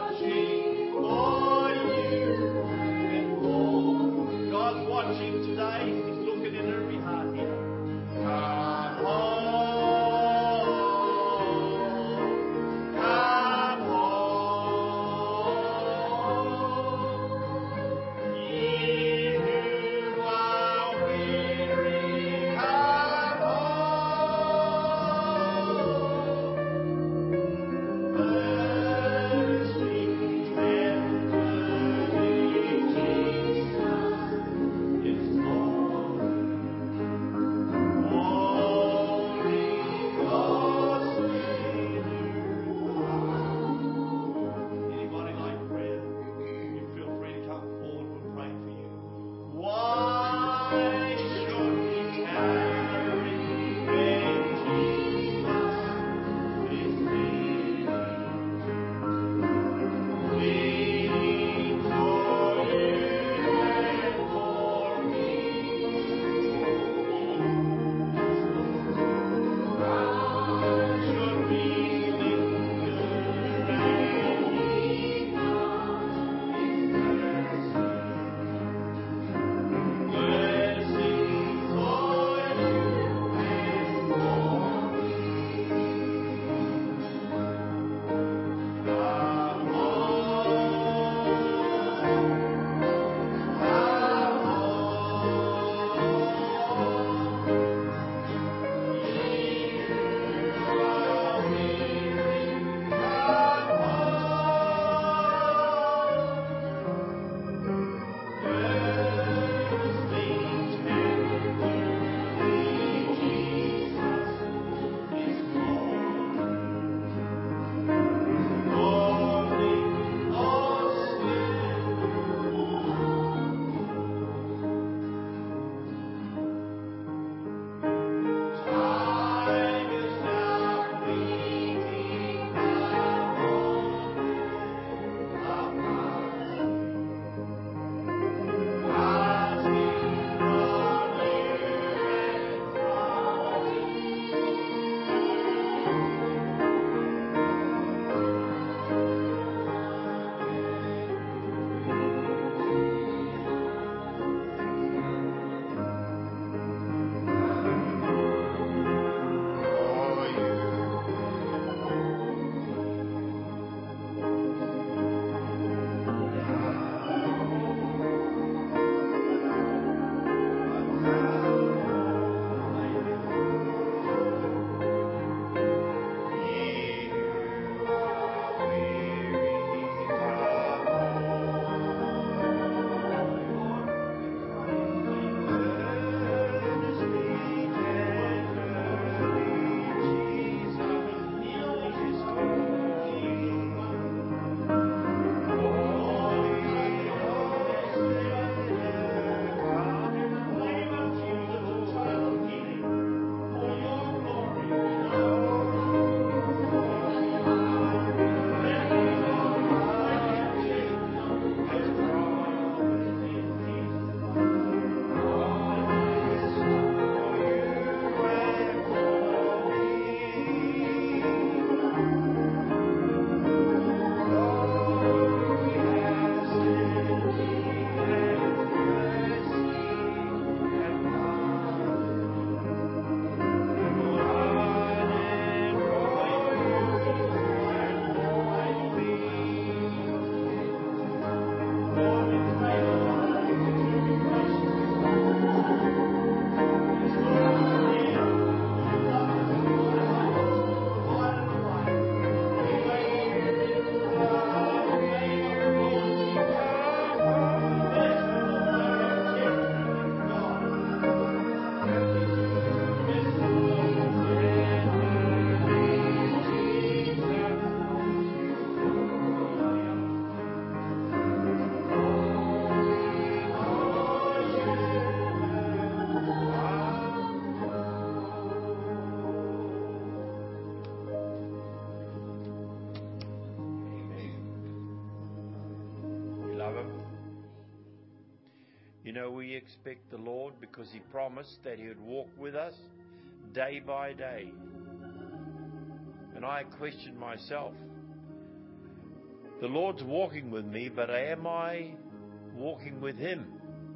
You know, we expect the Lord because He promised that He would walk with us day by day. And I question myself. The Lord's walking with me, but am I walking with Him?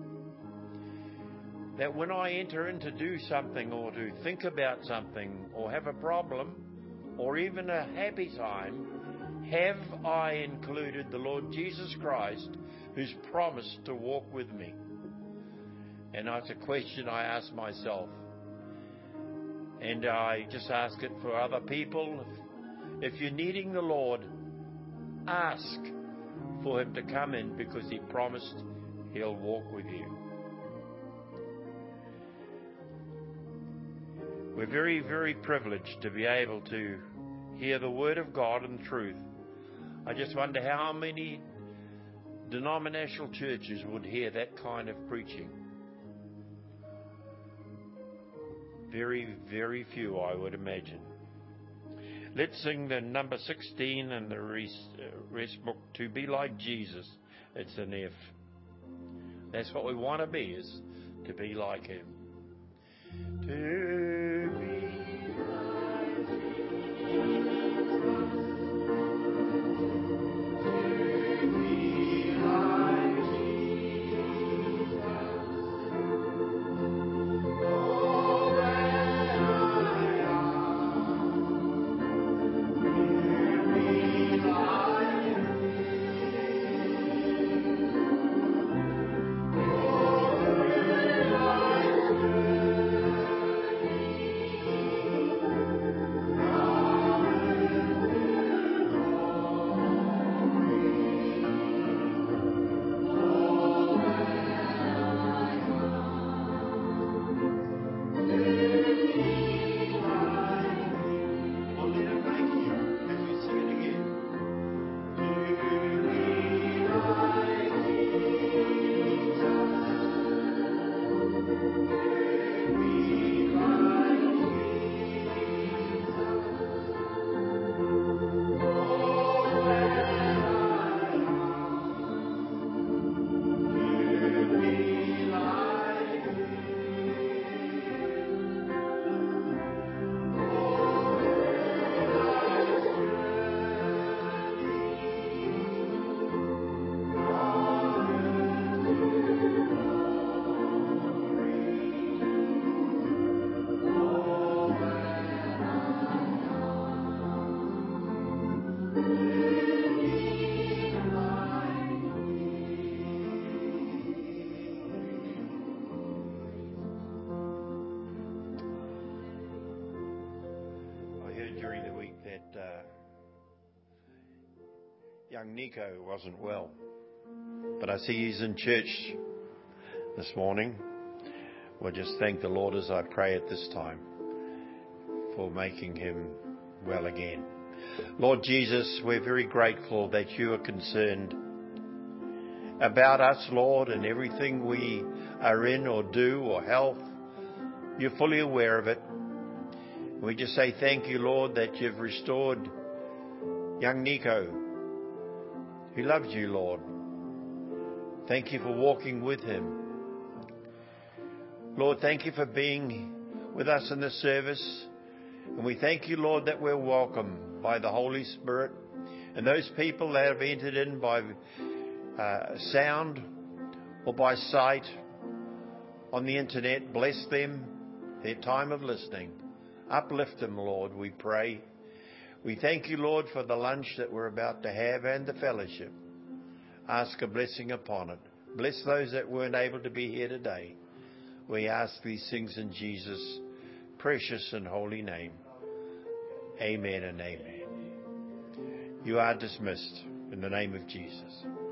That when I enter in to do something or to think about something or have a problem or even a happy time, have I included the Lord Jesus Christ, who's promised to walk with me? And that's a question I ask myself. And I just ask it for other people. If you're needing the Lord, ask for Him to come in, because He promised He'll walk with you. We're very, very privileged to be able to hear the Word of God and truth. I just wonder how many denominational churches would hear that kind of preaching. Very, very few, I would imagine. Let's sing the number 16 and the rest book, To Be Like Jesus. It's an F. That's what we want to be, is to be like Him. To be like young Nico wasn't well, but I see he's in church this morning. We'll just thank the Lord as I pray at this time for making him well again. Lord Jesus, we're very grateful that you are concerned about us, Lord, and everything we are in or do or health. You're fully aware of it. We just say thank you, Lord, that you've restored young Nico, who loves you, Lord. Thank you for walking with him. Lord, thank you for being with us in this service. And we thank you, Lord, that we're welcome by the Holy Spirit. And those people that have entered in by sound or by sight on the internet, bless them, their time of listening. Uplift them, Lord, we pray. We thank you, Lord, for the lunch that we're about to have and the fellowship. Ask a blessing upon it. Bless those that weren't able to be here today. We ask these things in Jesus' precious and holy name. Amen and amen. You are dismissed in the name of Jesus.